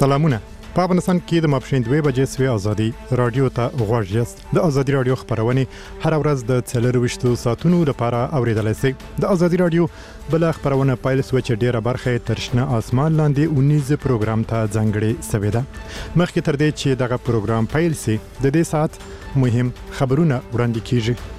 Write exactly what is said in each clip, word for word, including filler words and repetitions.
سلامونه. په افغانستان کې د ماپښین دوه بجې سوي ازادي رادیو ته غوږ یاست. د ازادي رادیو خبرونه هر ورځ د څلرويشتو ساعتونو لپاره اوریدلای شئ. د ازادي رادیو بل خبرونه پایل سوچ ډیره برخه ترشنه اسمان لاندې اونیز پروګرام ته ځانګړي سوي ده. مخکې تر دې چې دغه پروګرام پایل سي د دې ساعت مهم خبرونه وړاندې کیږي.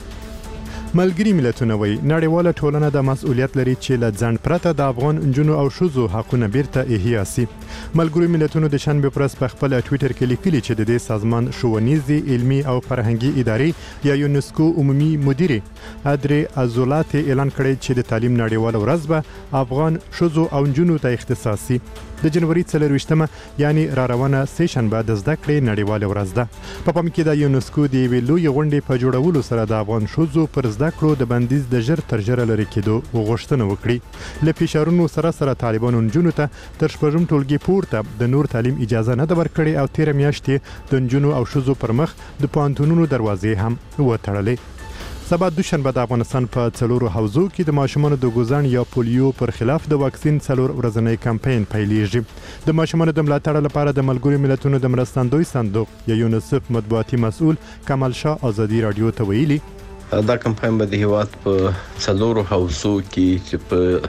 ملګری ملتونه وایي نړیواله ټولنه د مسؤلیت لري چې له ځنډ پرته د افغان نجونو او ښځو حقونه بیرته احیا سي. ملګری ملتونو د شنبه پرس په خپل ټوئیټر کې لیکلي چې د دې سازمان ښوونیزي علمي او فرهنګي ادارې یا یونسکو عمومي مدیر ادري ازولات اعلان کړی چې د تعلیم نړیواله ورځ به افغان ښځو او نجونو ته اختصاصي د جنوري څلرويشتمه یعنی را روانه سه شنبه د زده کړې نړیواله ورځ ده. په پام کې د یونسکو د ویلو غونډې په جوړولو سره د افغان ښځو پر زده کړو د بندیز د ژر تر ژره لري کېدو غوښتنه وکړي. له فشارونو سره سره طالبانو نجونو ته تر شپږم ټولګي پورته د نور تعلیم اجازه نه ده ورکړې او تیر میاشتې د نجونو او ښځو پر مخ د پوهنتونونو دروازې هم وتړلې. سبا دوشنبه د افغانستان په څلورو حوزو کې د ماشومانو د ګوزن یا پولیو پر خلاف د واکسین څلور ورځنی کمپاین پیلېږي. د ماشومانو د ملاتړ لپاره د ملګرو ملتونو د مرستندوی صندوق یا یونیسف مطبوعاتي مسؤل کمال شاه ازادي رادیو ته ویلي دا کمپاین به د هیواد په څلورو حوزو کې چې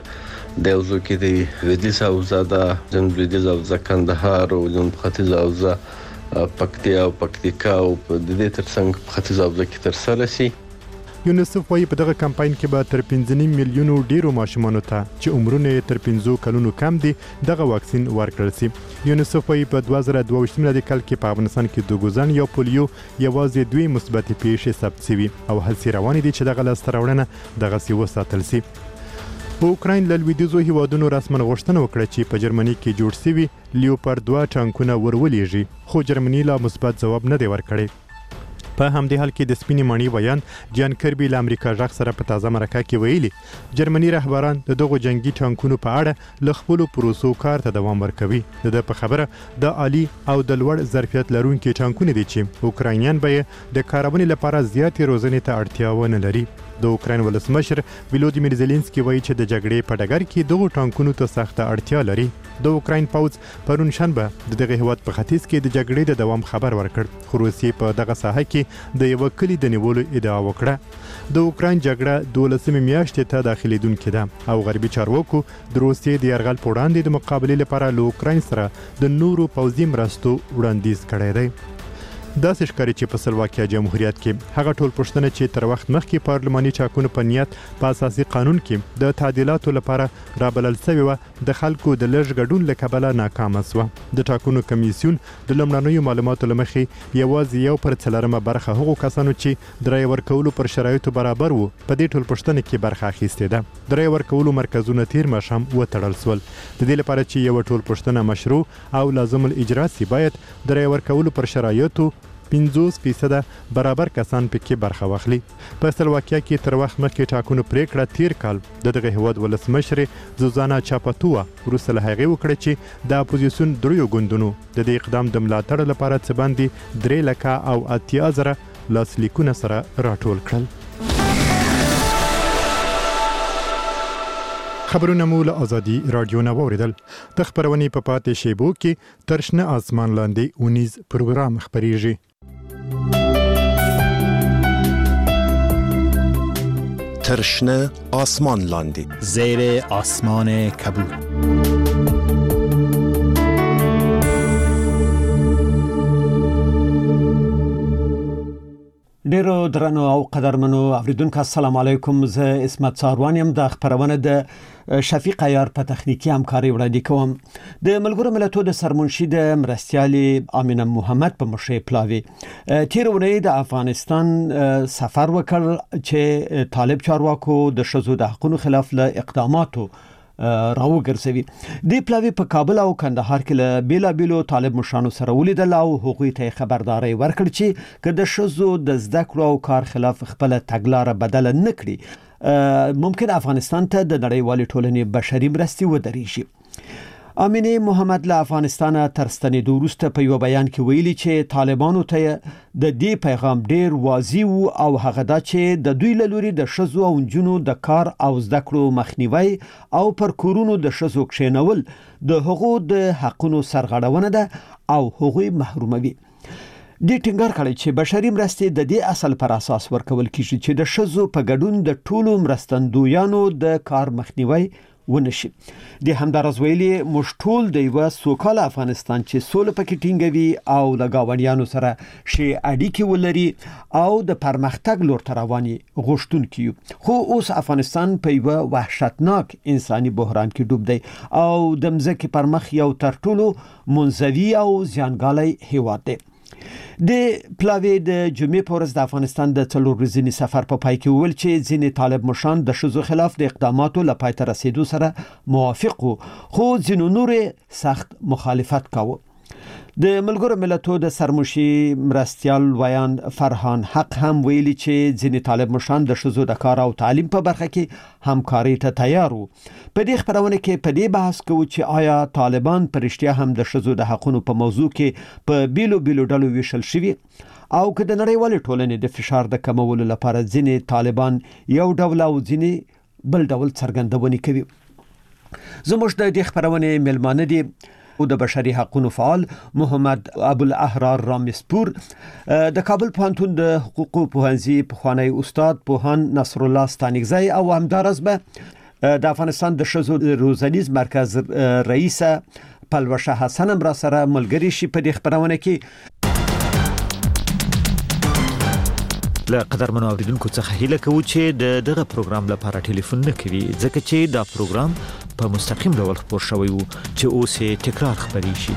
په د حوزو کې د لویدیځ حوزه د جنوب لویدیځ حوزه کندهار او جنوب ختیځ حوزه پکتیا او پکتیکا او د دې ترڅنګ په ختیځ حوزه کې تر سره شي. یونیسف وايي په دغه کمپاین کې به تر پنځه میلیونو ډیرو ماشومانو ته چې عمرونه تر پنځه کلونو کم دي دغه واکسین ورکړل شي. یونیسف وايي په دوه زره دوه ویشت میلادي کال کې په افغانستان کې د ګوزن یا پولیو یوازې دوی مثبت پیښې ثبت شوي او هڅې روانې دي چې دغه لاسته راوړنه دغه سی وساتل شي. په اوکراین له لویدیځو هیوادونو رسمن غوښتنه وکړه چې په جرمني کې جوړ شوي لیوپارد دوه ټانکونه ورولېږي خو جرمني لا مثبت ځواب نه دی ورکړی. په همدې حال کې د سپینې مڼې ویان جان کربي له امریکا ژغ سره په تازه مرکه کې ویلي جرمني رهبران د دغو جنگي ټانکونو په اړه له خپلو پروسو کار ته دوام ورکوي. د په خبره د عالی او د لوړ ظرفیت لرونکي ټانکونه دي چې اوکراینیان به د کارونې لپاره زیاتې روزنې ته اړتیا ونه لري. د اوکراین ولسمشر ولودیمیر زيلنسکي وایي چې د جګړې په ډګر کې دغه ټانکونو ته سخته اړتیا لري. د اوکراین پوځ پرون شنبه د دغه هیواد په ختیځ کې د جګړې د دوام خبر ورکړ خو روسیې په دغه ساحه کې د یو کلی د نیولو ادعا وکړه. د اوکراین جګړه دولسمې میاشتې ته داخليدونکې ده او غربي چارواکو د روسیې د یرغل په وړاندې د مقابلې لپاره له اوکراین سره د نورو پوځي مرستو وړاندیز کړی دی. داسې ښکاري چې په سلواکیا جمهوریت کې هغه ټول پښتنه چې تر وخت مخکې پارلماني ټاکنو په نیت په اساسي قانون کې د تعدیلاتو لپاره رابلل شوی و د خلکو د لږ ګډون له کبله ناکامه شوه. د ټاکنو کمیسیون د لومړنیو معلوماتو له مخې یوازې یو پر څلورمه برخه هغو کسانو چې د رایې ورکولو پر شرایطو برابر وو په دې ټول پښتنه کې برخه اخیستې ده. د رایې ورکولو مرکزونه تیر ماښام وتړل شول. د دې لپاره چې یو ټول پښتنه مشروع او لازم الاجرا سي باید د رایې ورکولو پر شرایطو پنځوس فیصده برابر کسان پکې برخه واخلي. په سلواکیا کې تر وخت مخکې ټاکنو پریکړه تیر کال د دغه هیواد ولسمشر زوزانا چاپاتووا وروسته له هغې وکړه چې د اپوزیسیون دریو ګوندونو د دې اقدام د ملاتړ لپاره څه باندې درې لکه او اتیا زره لاسلیکونه سره راټول کړل. خبرونه مو له ازادي رادیو نه واوریدل. د خبرونې په پاتې شیبو کې ترشنه اسمان لاندې اونیز پروګرام خبريږي. ترشنه آسمان لاندې زیر آسمان کبود. ډیرو درنو او قدرمنو اوریدونکو السلام علیکم. زه اسمت ساروان یم. د خبرونه د شفیق عیار په تخنیکی همکاري وړاندې کوم. د ملګرو ملتونو د سرمنشي د مرستیالي امینه محمد په مشرۍ پلاوي تیر ورځ د افغانستان سفر وکړ چې طالب چارواکو د شذو د حقوقو خلاف له اقداماتو راو ګرځوي. د پلاوی په کابل او کندهار کې له بیلا بیلو طالب مشرانو سره ولیدل او حقوقي ته خبرداري ورکړ چې که د شذو د زده کړو او کار خلاف خپل تګلارې بدل نه کړي ممکن افغانستان ته د نړیوال ټولنې بشري مرستې ودرېږي. امینه محمد له افغانستان تر ستنېدو وروسته په یو بیان کې ویلي چې طالبانو ته د دې پیغام ډیر واضح وو او هغه دا چې د دوی له لوري د شذو او جنونو د کار او زده کړو مخنیوي او پر کورونو د شذو کښینول د حقوقو د حقونو سرغړونه ده او حقوقي محروموي. د ټینګار کړي چې بشري مرستې د دې اصل پر اساس ورکول کیږي چې د شذو په ګډون د ټولو مرستندویانو د کار مخنیوي ونشي. د همدارز ویلي موږ ټول د یو سوکاله افغانستان چې سوله پکې ټینګوي او له گاونډیانو سره شي اړیکې ولري او د پرمختګ لور ته رواني غوښتونکي یو. خو اوس افغانستان په یو وحشتناک انساني بحران کې ډوب دی او د مځکې پر مخ یو تر ټولو منزوي او زیانګالي هیواد دی. د پلاوی د جمعې په ورځ د افغانستان د څلور ورځې سفر په پای کې ویل چې ځینې طالب مشران د شذو خلاف د اقداماتو لپاره تر رسیدو سره موافق وو خو ځینو نور سخت مخالفت کاوه. د ملګرو ملتونو د سرمشي مرستيال ویان فرحان حق هم ویلي چې ځینې طالب مشران د شذو د کار او تعلیم په برخه کې همکاري ته تیار وو. په دې خبرونه کې په دې بحث کوو چې آیا طالبان پرشتیا هم د شذو د حقونو په موضوع کې په بیلو بیلو ډلو ویشل شوي او که د نړیوال ټولنې د فشار د کمولو لپاره ځینې طالبان یو ډول او ځینې بل ډول څرګندونې کوي. زموږ د دې خبرونه ملمانه دي او د بشري حقوقو فعال محمد ابو الاحرار رامسپور، د کابل پوهنتون د حقوقو پوهنځي پخوانی استاد پوهان نصر الله ستانکزی او همدارس به د افغانستان د شذو روزنیز مرکز رئیس پلوشه حسن امرا سره ملګری شي په دې خبرونه کې. له قدرمنو اوریدونکو څخه هیله کوو چې د دغه پروګرام لپاره ټلیفون نه کوي ځکه چې دا پروګرام په مستقیم ډول خبر شوی وو چې اوس یې تکرار خبري شي.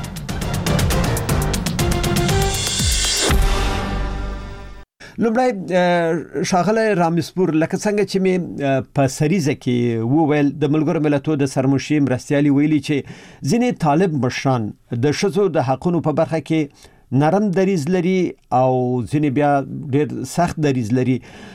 لومړی شاغله رامسپور لکه څنګه چې می په سریزه کې وویل د ملګرو ملتونو د سرمشي مرستيالي ویلي چې ځینې طالب مشران د شذو د حقونو په برخه کې نرم دریز لري او ځینې بیا ډېر سخت دریز لري.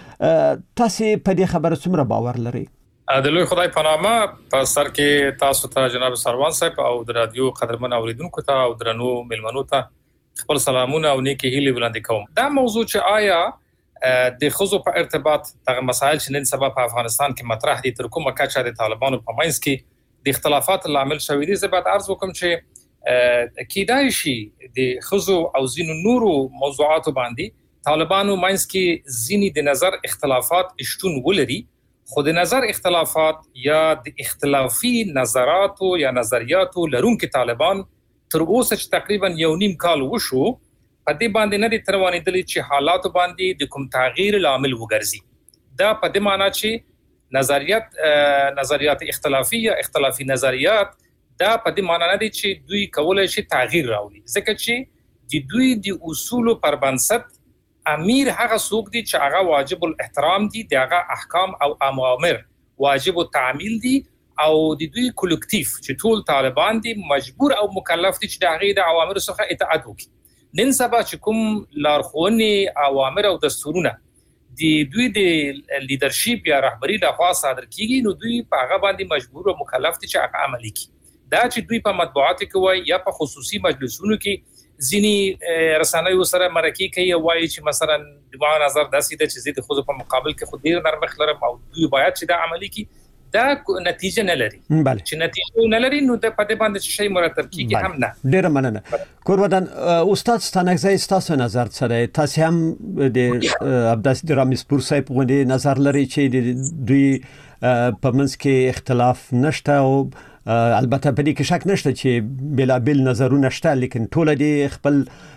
تاسو په دې خبره څومره باور لرئ؟ د لوی خدای په نامه په سر کې تاسو ته جناب سروان صاحب او د رادیو قدرمن اوریدونکو ته او درنو ملمنو ته خپل سلامونه او نیکی هیلې وړاندې کوم. دا موضوع چې آیا د خزو په ارتباط دغه مسایل چې نن سبا په افغانستان کې مطرح دي تر کومه کچه د طالبانو په منځ کې د اختلافات لامل شوی دي، زه باید عرض وکم چې کیدای شي د خزو او زینو نورو موضوعاتو باندې طالبانو منځ کې زینی د نظر اختلافات شتون ولري، خو د نظر اختلافات یا د اختلافي نظراتو یا نظریاتو لرونکو طالبان تر اوسه چې تقریبا یو نیم کال وشو په دې باندې نه دي تروانېدلي چې حالات باندې د کوم تغییر لامل وګرځي. دا په دې معنی چې نظریات نظریات اختلافي یا اختلافي نظریات دا په دې معنی نه دي چې دوی کولای شي تغییر راوړي، ځکه چې د دوی د اصول پر بنسټ امیر هغه څوک دي چې هغه واجب الاحترام دي، دغه احکام او اوامر واجب التعمیل دي او د دوی کلکټیو چې ټول طالبان دي مجبور او مکلف دي چې دغه د اوامر څخه اطاعت وکړي. نن سبا چې کوم لارښوونې اوامر او دستورونه د دوی د لیدرشپ یا رهبری لخوا صادر کیږي نو دوی په هغه باندې مجبور او مکلف دي چې هغه عملي کړي. دا چې دوی په مطبوعاتو کې وای یا په خصوصي مجلسونو کې ځینی رسنیو سره مرکه کوي وایي چې مثلا د ما نظر داسې ده چې زید خود په مقابل کې خو ډیر نرمخ لرم او دوی باید چې دا عملي کړي، دا نتیجه نه لري. چې نتیجه نه لري نو د پدې باندې شی مرتب کیږي هم نه. ډیر مننه. کورودان استاد ستانکزی تاسو نظر څه دی؟ تاسو هم د عبدالس رامسپور صاحب غوندي نظر لري چې د دوی په منځ کې اختلاف نشته او البته په دې کې شک نشته چې بلا بل نظرونه شته، لیکن ټول دې خپل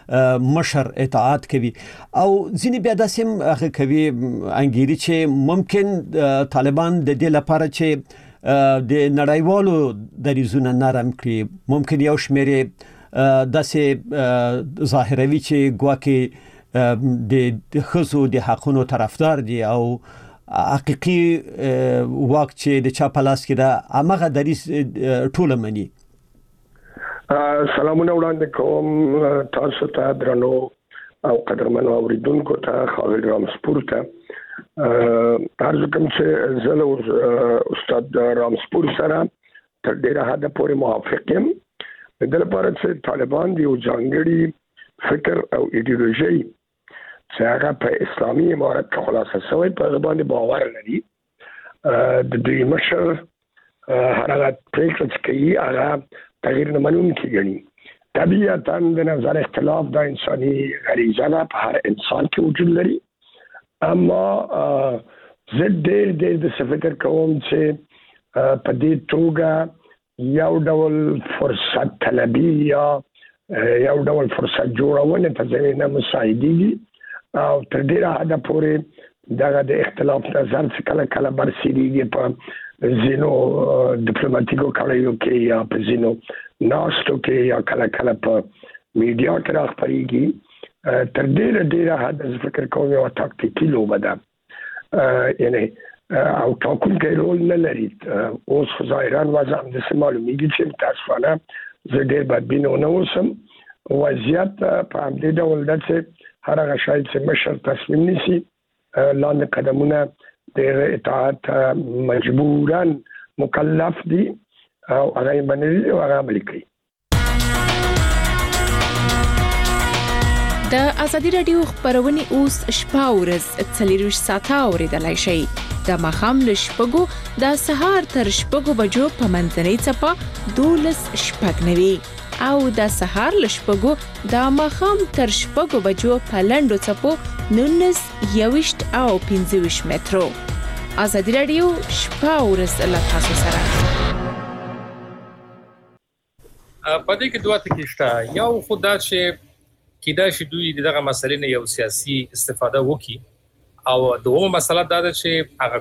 مشر اطاعت کوي او ځینې بیا داسې هغه کوي انګیري چې ممکن طالبان د دې لپاره چې د نړیوالو دریزونه نرم کړي، ممکن یو شمېر داسې ظاهروي چې ګواکې د خزو د حقونو طرفدار دي او حقيقي واک چې د چا په لاس کې ده هغه دریس ټوله مني. سلامونه وړاندې کوم تاسو ته درنو او قدرمنو اوریدونکو ته خالد رامسپور ته. عرض کوم چې زه له استاد رامسپور سره تر ډیره حد پورې موافق یم. د لپاره چې طالبان دی او ځانګړي فکر او ایدئولوژي چې هغه په اسلامي امارت کې خلاصه شوی په باندې باور لري. د دوی مشر هغه پریکړه چې کوي هغه تغییر نه منونکی ګڼي. طبیعتاً د نظر اختلاف د انساني غریزه ده، په هر انسان کې وجود لري. اما زه ډېر ډېر د فکر کوم چې په دې توګه یو ډول فرصت طلبي یا یو ډول فرصت جوړونه ته زمینه مساعدېږي او تر ډېره حده پورې دغه د اختلاف نظر چې کله کله برسېږي په ځینو ډیپلوماټیکو کړیو کې یا په ځینو ناستو کې یا کله کله په میډیا کې راخپرېږي، تر ډېره ډېره حد زه فکر کوم یوه تاکتیکي لوبه ده، یعنې او ټاکونکی رول نه لري. اوس خو ظاهرا وضع همداسې معلومېږي چې متاسفانه زه ډېر بدبین ونه اوسم. وضعیت په همدې ډول ده چې هر هغه شی چې مشر تصمیم نیسي لاندې قدمونه د اطاعت مجبوراً مکلف دي او هغه یې منلي او هغه عملي کوي. د ازادي راډیو خبرونه اوس شپه او ورځ څلور ساعته اوریدلای شئ. د ماښام له شپږو د سهار تر شپږو بجو په منځنۍ څپه دولس شپږ نوي او د سهار له شپږو د ماښام تر شپږو بجو په لنډو څپو نونس یوشت او پنځوش مترو. ازادي راډیو شپه او ورځ له تاسو سره. په دې کې دوه ټکي شته. یو خدا چې کیدا شي دوی دغه مسلې نه یو سیاسي استفاده وکړي او دومره مسله دا ده چې هغه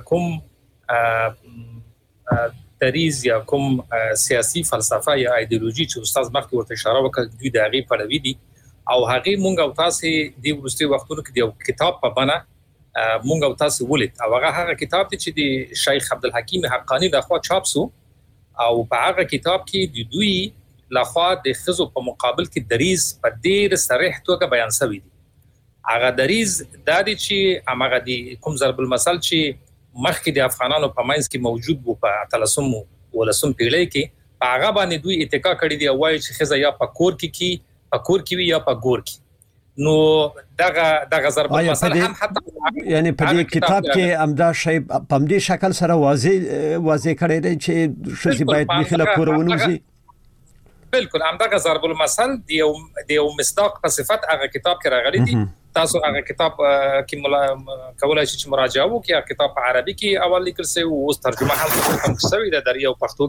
کوم دریز یا کوم سیاسي فلسفه یا ایدئولوژي چې استاد مخکې ورته اشاره وکړه دوی د هغې پلوي دي او هغې مونږ او تاسې د وروستي وختونو کې د یو کتاب په بڼه مونږ او تاسې ولید او هغه هغه کتاب دی چې د شیخ عبدالحکیم حقانی لخوا چاپ سو او په هغه کتاب کې د دوی لخوا د ښځو په مقابل کې دریز په ډېر صریح توګه بیان شوی دی. هغه دریز دا دی چې هغه د کوم ضرب المثل چې مخکې د افغانانو په منځ کې موجود وو په اتلسم ولسم پیړۍ کې په هغه باندې دوی اتکا کړی دی او وایي چې ښځه یا په کور کې کی په کور کې وي یا په ګور کې. نو دغه دغه ضرب المثل هم حتی یعنی په دې کتاب کې امدا شی په دې شکل سره واضح واضح کړی دی چې ښځې باید داخله کور ونوځي. بالکل همدغه ضرب المثل دی او دی او مصداق په صفت هغه کتاب کې راغلی دی. تاسو هغه کتاب کې مولا کولای شئ چې مراجعه وکړئ. کتاب په عربي کې اول لیکل شوی او اوس ترجمه هم شوی د دریا او پښتو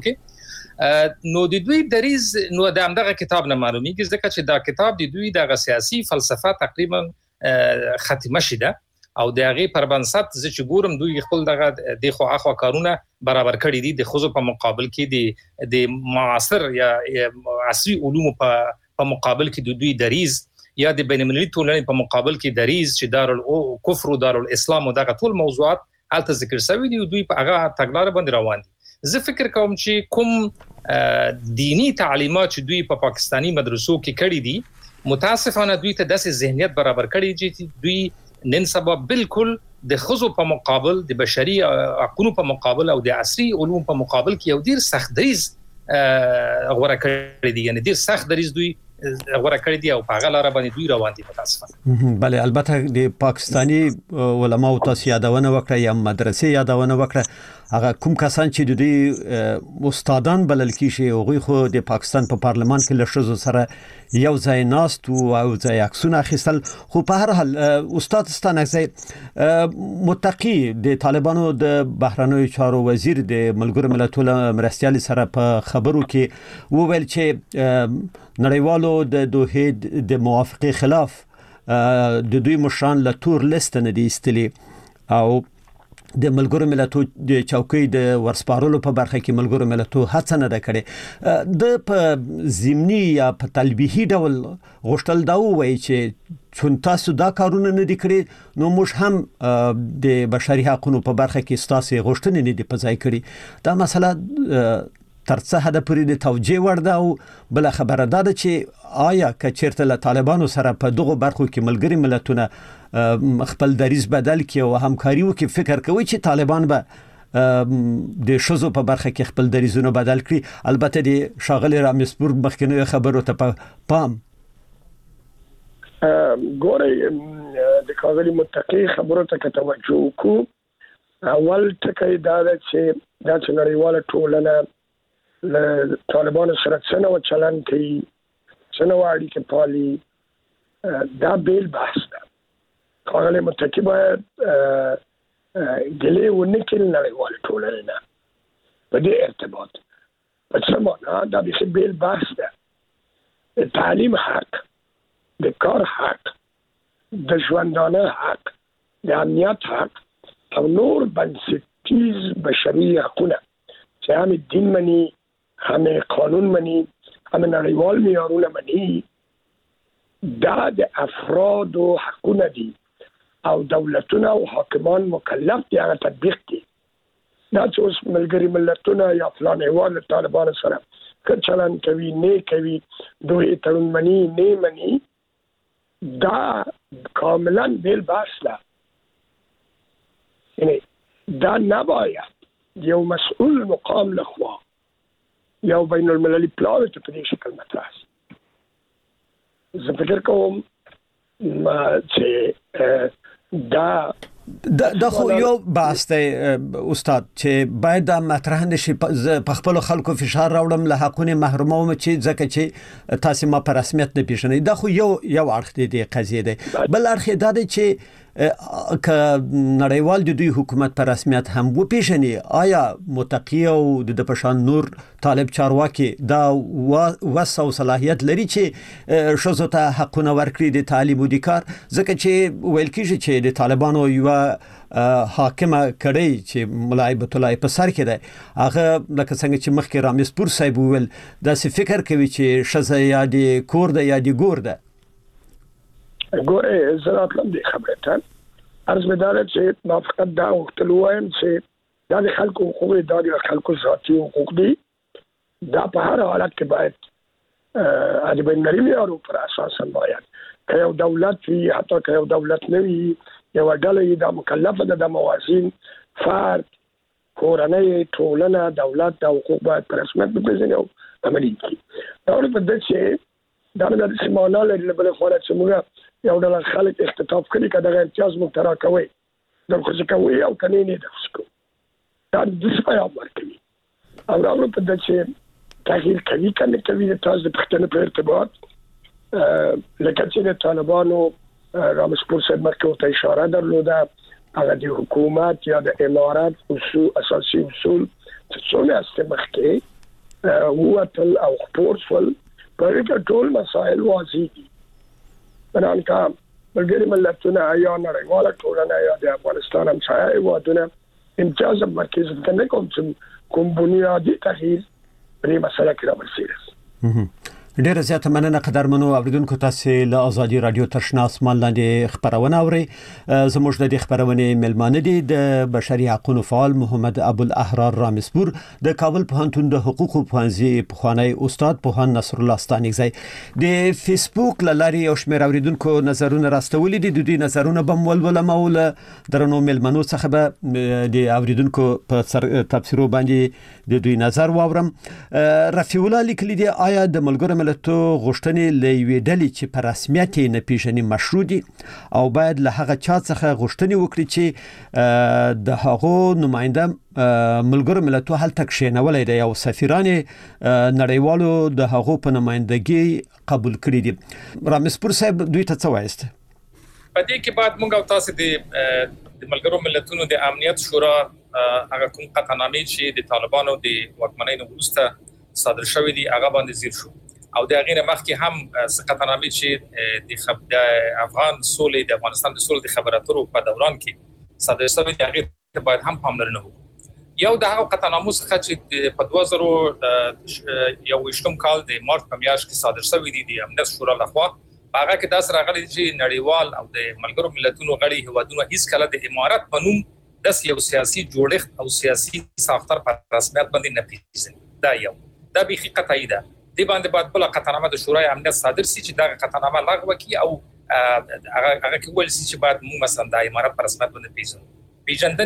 کې. نو د دوی دریز نو د همدغه کتاب نه معلومیږي ځکه چې دا کتاب د دوی د سیاسي فلسفه تقریبا ختمه شیده او د هغه پر بنسټ چې ګورم دوی خپل دغه د خو اخوا کارونه برابر کړی دي د خزو په مقابل کې د د معاصر یا عصري علوم په په مقابل کې د دوی دریز یا د بین المللي ټولنې په مقابل کې دریز چې دارالکفر او دارالاسلام او دغه ټول موضوعات هلته ذکر شوی دي او دوی په هغه تګلارې باندې روان دي. زه فکر کوم چې کوم دینی تعلیمات چې دوی په پاکستانی مدرسو کې کړی دي متاسفانه دوی ته داسې ذهنیت برابر کړی چې دوی نن سبا بالکل د خزو په مقابل د بشري حقوقو په مقابل او د عصري علوم په مقابل کې یو ډیر سخت دریز غوړه کړی دي. یعنی ډیر سخت دریز دوی غوړه کړی دي او په هغه لار باندې دوی روان دي متاسفانه. بله البته د پاکستانی علماو تاسو یادونه وکړه یا مدرسې یادونه وکړه هغه کوم کسان چې د دوی استادان بلل کیږي هغه خو د پاکستان په پارلمان کې لښزو سره یو ځای ناست او ځای عکسونه اخیستل. خو په هر حال استاد ستانکزی متقی د طالبانو د بهرنیو چارو وزیر د ملګرو ملتونو مرستيال سره په خبرو کې وویل چې نړیوالو د دوه د موافقه خلاف د دوی مشران له تور لیست نه دي استلی او د ملګرو ملتونو د چوکۍ د ورسپارلو په برخه کې ملګرو ملتونو هڅه نه کړې. د په ضمني یا په تلبیحي ډول غوښتل دا وایي چې چون تاسو دا کارونه نه دي کړی نو موږ هم د بشري حقوقو په برخه کې ستاسو غوښتنې نه دي په ځای کړی. دا مسله تر څه حد پورې د توجیه وړ ده او بل خبره ده چې آیا که چیرته له طالبانو سره په دغه برخو کې ملګری ملتونه خپل دریز بدل کړي او همکاري وکړي فکر کوي چې طالبان به د شوزو په برخه کې خپل دریزونه بدل کړي. البته د شاغلي رامسپور مخکنی خبرو ته پام ګورې د کاغلی متقی خبرو ته توجه وکړو. اول ټکی دا چې دا چې نړیواله ټولنه له طالبانو سره څنګه و چلن کوي څنګه واړي کې پالي دا بیل بحث ده. کاغلی متقی باید ګلې ونکړي نړیواله ټولنه نه په دې ارتباط په څه معنا دا به بیل بحث ده. د تعلیم حق، د کار حق، د ژوندانه حق، د امنیت حق او نور بنسټیز بشري حقونه چې هم دین مني، هم قانون مني، هم نړیوال معیارونه مني، دا د افرادو حقونه دي او دولتونه او حاکمان مکلف دي هغه تطبیق کړي. دا چې اوس ملګري ملتونه یا فلان هیواد طالبانو سره که چلن کوي نه کوي دوی تړون مني نه مني دا کاملا بیل بحث ده. یعنی دا نباید یو مسئول مقام لخوا یو بین المللی پلاوی ته په دې شکل مطرح شي. زه فکر کوم چې دا دا خو یو بحث دی استاد چې باید د مطرح نشي په خپل خلکو فشار راوړم له حقونه محروموم چې ځکه چې تاسو ما په رسمیت نه پیژنئ. دا خو یو یو اړخ دی د قضیه دی. بل اړخ دا دی چې ک نړیوال د دوی حکومت په رسمیت هم و پیژني، آیا متقی او د پشان نور طالب چارواکي دا وسه او صلاحیت لري چې شوزو ته حقونه ورکړي د تعلیم او د کار؟ ځکه چې ویل کیږي چې د طالبانو یو حاکمه کړي چې مولای بیت الله په سر کې ده، هغه لکه څنګه چې مخکې رامسپور صاحب ویل دا څه فکر کوي چې شزه یا د کور ده یا د ګور ده. ګوره زه راتلم دې خبرې ته عرض مې دا ده چې ما فقط دا غوښتل ووایم چې دا د خلکو حقوق دي، دا د خلکو ذاتي حقوق دي، دا په هر حالت کې باید د بین المللي معیارونو پر اساس باید که یو دولت وي حتی که یو دولت نه وي یو ډله دا مکلفه ده د موازین فرد، کورنۍ، ټولنه، دولت د حقوق باید په رسمیت وپېژني او عملي کړي. دا ولې په دې چې دا نه د سیمانه لري بل خو چې موږ یو ډول خلک اختطاف کړي کده غیر امتیاز مو ترا کوي د خو څه کوي او کني نه د خو دا د څه پیغام ورکوي او راوړو په دې چې تغییر کوي کنه کوي د تاسو د پښتنو په ارتباط لکه چې د طالبانو رامسپور صاحب مرکو ته اشاره درلوده هغه د حکومت یا د امارات اصول اساسي اصول چې څونه استمخکې ووتل او خپور شول په دې ټول مسائل واضح دي. بنان کا ملګری ملتونه یا نړیواله ټولنه یا د افغانستان همسایه هیوادونه امتیاز مرکز ته نه کوم کوم بنیادي تغییر پرې مسله کې راوړي. ډیره زیاته مننه قدرمنو اوریدونکو، تاسو له ازادي رادیو تشنا اسمان لاندې خبرونه اوري. زموږ د خبرونه ملمانه دي د بشري حقوقو فعال محمد ابو الاحرار رامسپور، د کابل پوهنتون د حقوقو پوهنځي پخوانی استاد پوهان نصر الله ستانکزی. د فیسبوک لاري او شمیر اوریدونکو نظرونه راستولي دي، د دوی نظرونه بم ولول مول درنو ملمنو څخه به د اوریدونکو په تفسیرو باندې د دوی نظر واورم. رفیع الله لیکلي دي آیا د ملګرو ملتو غوښتنې لوي ډلې چې په رسمیت نه پیژني مشروع دي او باید له هغه چا څخه غوښتنې وکړي چې د هغو نماینده ملګرو ملتو هلته کښېنولای دی او سفیران نړیوالو د هغو په نمایندګي قبول کړي دي. رامسپور صاحب دوی ته څه وایست؟ په دې کې بعد موږ تاسو د ملګرو ملتونو د امنیت شورا هغه کوم قطعنامې چې د طالبانو د واکمنۍ وروسته صادر شوې دي هغه باندې زیر شو او د غیر مخکې هم سقطنامې چې د خب د افغان سولې د افغانستان د سولې د خبراتو په دوران کې صادر شوی دی هغه باید هم پاملرنه وکړو. یو د هغه قطعنامو څخه چې په دوه زره یو ویشتم کال د مارچ په میاشت کې صادر شوی دی د امنیت شورا لخوا، هغه کې داس راغلي چې نړیوال او د ملګرو ملتونو غړي هیوادونو هیڅ کله د امارات په نوم د یو سیاسي جوړښت او سیاسي ساختار په رسمیت باندې نه پیژني. دا یو دا به حقیقت ده. دی باندې بعد بل قطعنامه د شورای امنیت صادر سي چې دا قطعنامه لغوه کی او هغه هغه کې ول سي چې بعد مو مثلا د امارات پر رسمیت باندې پیژنو پیژندنې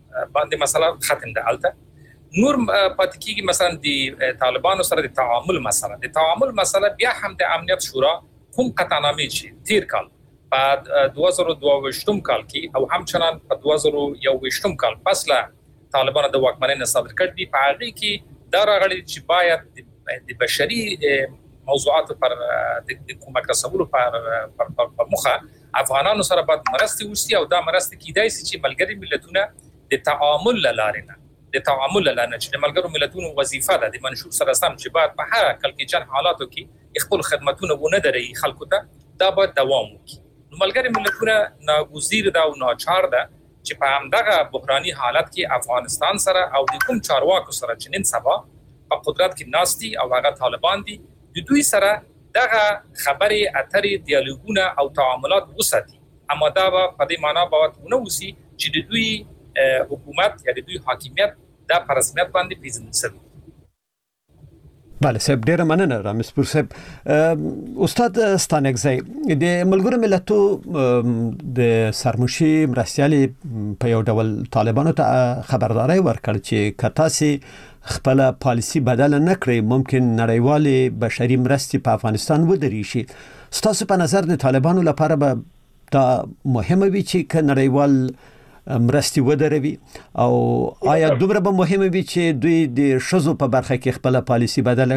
باندې مسله ختم ده الته نور پاتې کیږي مثلا د طالبانو سره د تعامل مسله د تعامل مسله بیا هم د امنیت شورا کوم قطعنامې چې تیر کال په دوه زره او دوه ویشتم کال کې او همچنان په دوه زره او یو ویشتم کال پس لا طالبانو د واکمنۍ صادر کړ دي په هغه کې دا راغلي چې باید د بشري موضوعات پر د کومک رسولو پر پر مخه افغانانو سره باید مرستې وشي او دا مرستې کیدای شي چې ملګری ملتونه د تعامل لاره نه د تعامل لاره نه چې ملګرو ملتونو وظیفه ده د منشور سره سم چې باید په هر کلکچن حالاتو کې خپل خدماتونه ونه دري خلکو ته دا باید دوام وکړي نو ملګری ملتونه ناګزیر ده او ناچار ده چې په همدغه بحراني حالت کې افغانستان سره او د کوم چارواکو سره چې نن سبا په قدرت کې ناستي او هغه طالبان دي د دوی سره دغه خبرې اترې دیالوګونه او تعاملات وساتي اما دا په دې معنی باید ونه وسی چې د دوی حکومت یا د دوی حاکمیت دا پر رسمیت باندې پیژندل شوی بله صاحب ډیره مننه رامز پور صاحب استاد ستانکزی د ملګرو ملتو د سرمشي مرستيالي په یو ډول طالبانو ته خبرداري ورکړ چې کتاسي خپل پالیسی بدل نه کړي ممکن نړیوالې بشري مرستې په افغانستان ودرې شي ستاسو په نظر د طالبانو لپاره به دا مهمه وي چې ک نړیوال مرستي ودروي او آیا دومره به مهمه وي چې دوی د شذو په برخه کې خپل پالیسی بدل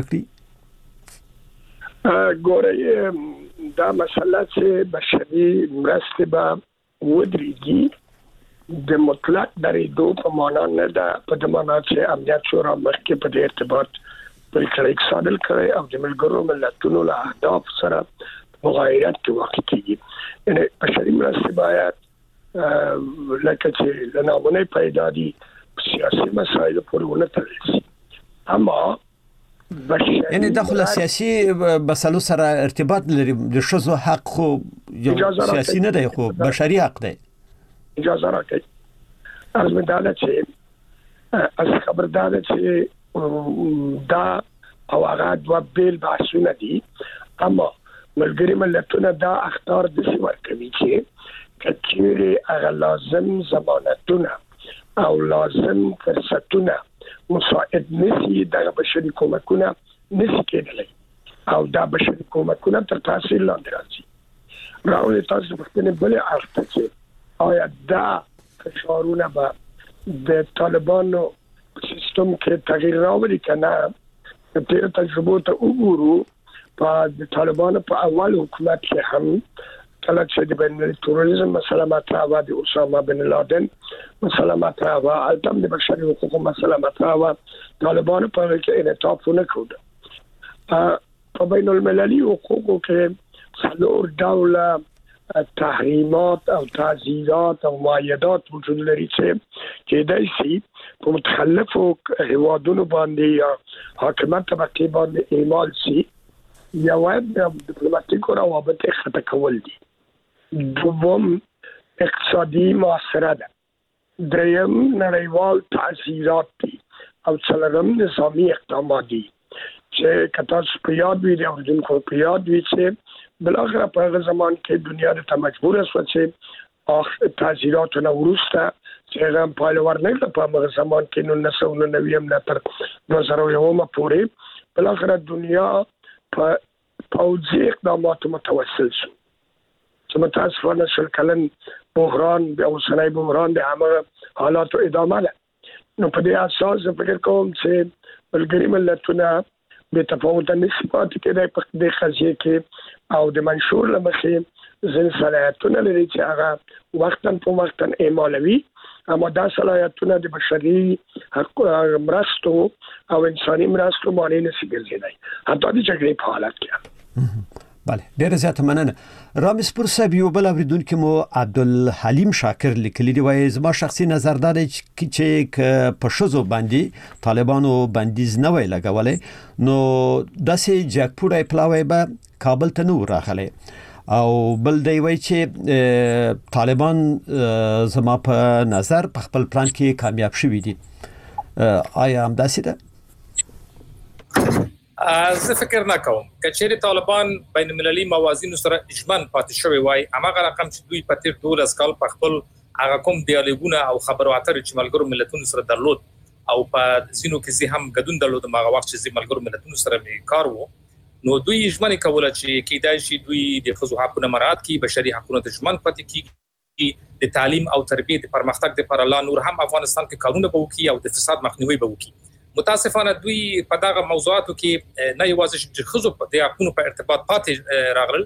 کړي ګوره دا مسله چې بشري مرستې به ودرېږي د مطلق درېدو په معنا نه ده په دې معنا چې امنیت شورا مخکې په دې ارتباط په کلیک صادل کړي او د ملګرو ملتونو له اهداف سره مغایرت کې واقع کیږي یعنی بشري مرستې باید لکه چې لنامونه پیدا دي سیاسي مسایل پورې ونه تړل شي اما یعنی داخله سیاسي مسلو سره ارتباط لري د شذو حق خو یو سیاسي نه دی خو بشري حق دی اجازه راکړئ از مدانه چې از خبردار چې دا او هغه دوه بیل بحثونه دي اما ملګری ملتونه دا اختیار د څه ورکوي چې کچېره هغه لازم ضمانتونه او لازم فرصتونه مساعد نشي د بشري کومکونه نشي کېدلی او دا بشري کومکونه تر تاثیر لاندې راځي راوړي تاسو په خپل بل اړه چې آیا دا فشارونه به د طالبانو سیستم کې تغییر راوړي کنه د تیر تجربو ته وګورو په د طالبانو په اول حکومت کې هم کله چې د بین تروریزم مسله مطرح و د اسامه بن لادن مسله مطرح و البته د بشري حقوقو مسله مطرح و طالبان په کې انعطاف نه کړ په بین المللي حقوقو کې څلور ډوله تحریمات او تعزیرات او معاهدات وجود لري چې کېدای شي په متخلفو هیوادونو باندې یا حاکمیت طبقه باندې اعمال شي یا وايد ډیپلوماټیک روابط خطا کول دي دوم اقتصادي معاصره ده دریم نړیوال تعزیرات دي او څلورم نظامي اقدامات دي چې کته سپیاد وی د اوریدونکو په یاد وی چې بل اخر په هغه زمان کې دنیا ته مجبور شو چې اخ تعزیرات نو ورسته چې هم په لور نه په هغه زمان کې نو نسو نو نویم نه تر دوه زره یو ما پورې بل اخر دنیا په پوځي اقدامات متوسل شو چې متاسفانه شل کلن بحران او سنای بحران د عامه حالاتو ادامه ده نو په دې اساس فکر کوم چې ملګری ملتونه به تفاوت نشي پاتې کېدای په دې قضیه کې او د منشور لمخې ځین صلاحیتونه لري چې هغه وختن په وختن اعمالوي اما دا صلاحیتونه د بشري حق مرستو او انساني مرستو معنی نشي ګرځیدای حتی د جګړې په حالت کې بله ډیره زیاته مننه رامز پور صاحب یو بل اوریدونکو مو عبدالحلیم شاکر لیکلی دی وایي زما شخصي نظر دا دی چې په شذو باندې طالبانو بندیز نه وی لګولې نو داسې جګپوړی پلاوی به کابل ته نو راغلی او بل دی وایي چې طالبان زما په نظر په خپل پلان کې کامیاب شوي دي آیا هم داسې ده زه فکر نه کوم کچېری طالبان بین المللي موازین سره اجماع پاتې شوی وای هغه رقم چې دوی په تیر دولس کال په خپل هغه کوم دیالوګونه او خبرو اترو چې ملګرو ملتونو سره درلود او په زینو کې زی هم غدون درلود ماغه وخت چې ملګرو ملتونو سره به کار وو نو دوی ژمنه کوله چې کیدای شي دوی د خصوصي حقوقو مراعات کی بشري حقوقو ته ژمن پاتې کی د تعلیم او تربیه د پرمختګ لپاره الله نور هم افغانستان کې کارونه به وکړي او د فساد مخنیوي به وکړي متاسفانه دوی په دغه موضوعاتو کې نه یوازې چې خصوصي د حقوقو په ارتباط پاتې راغلل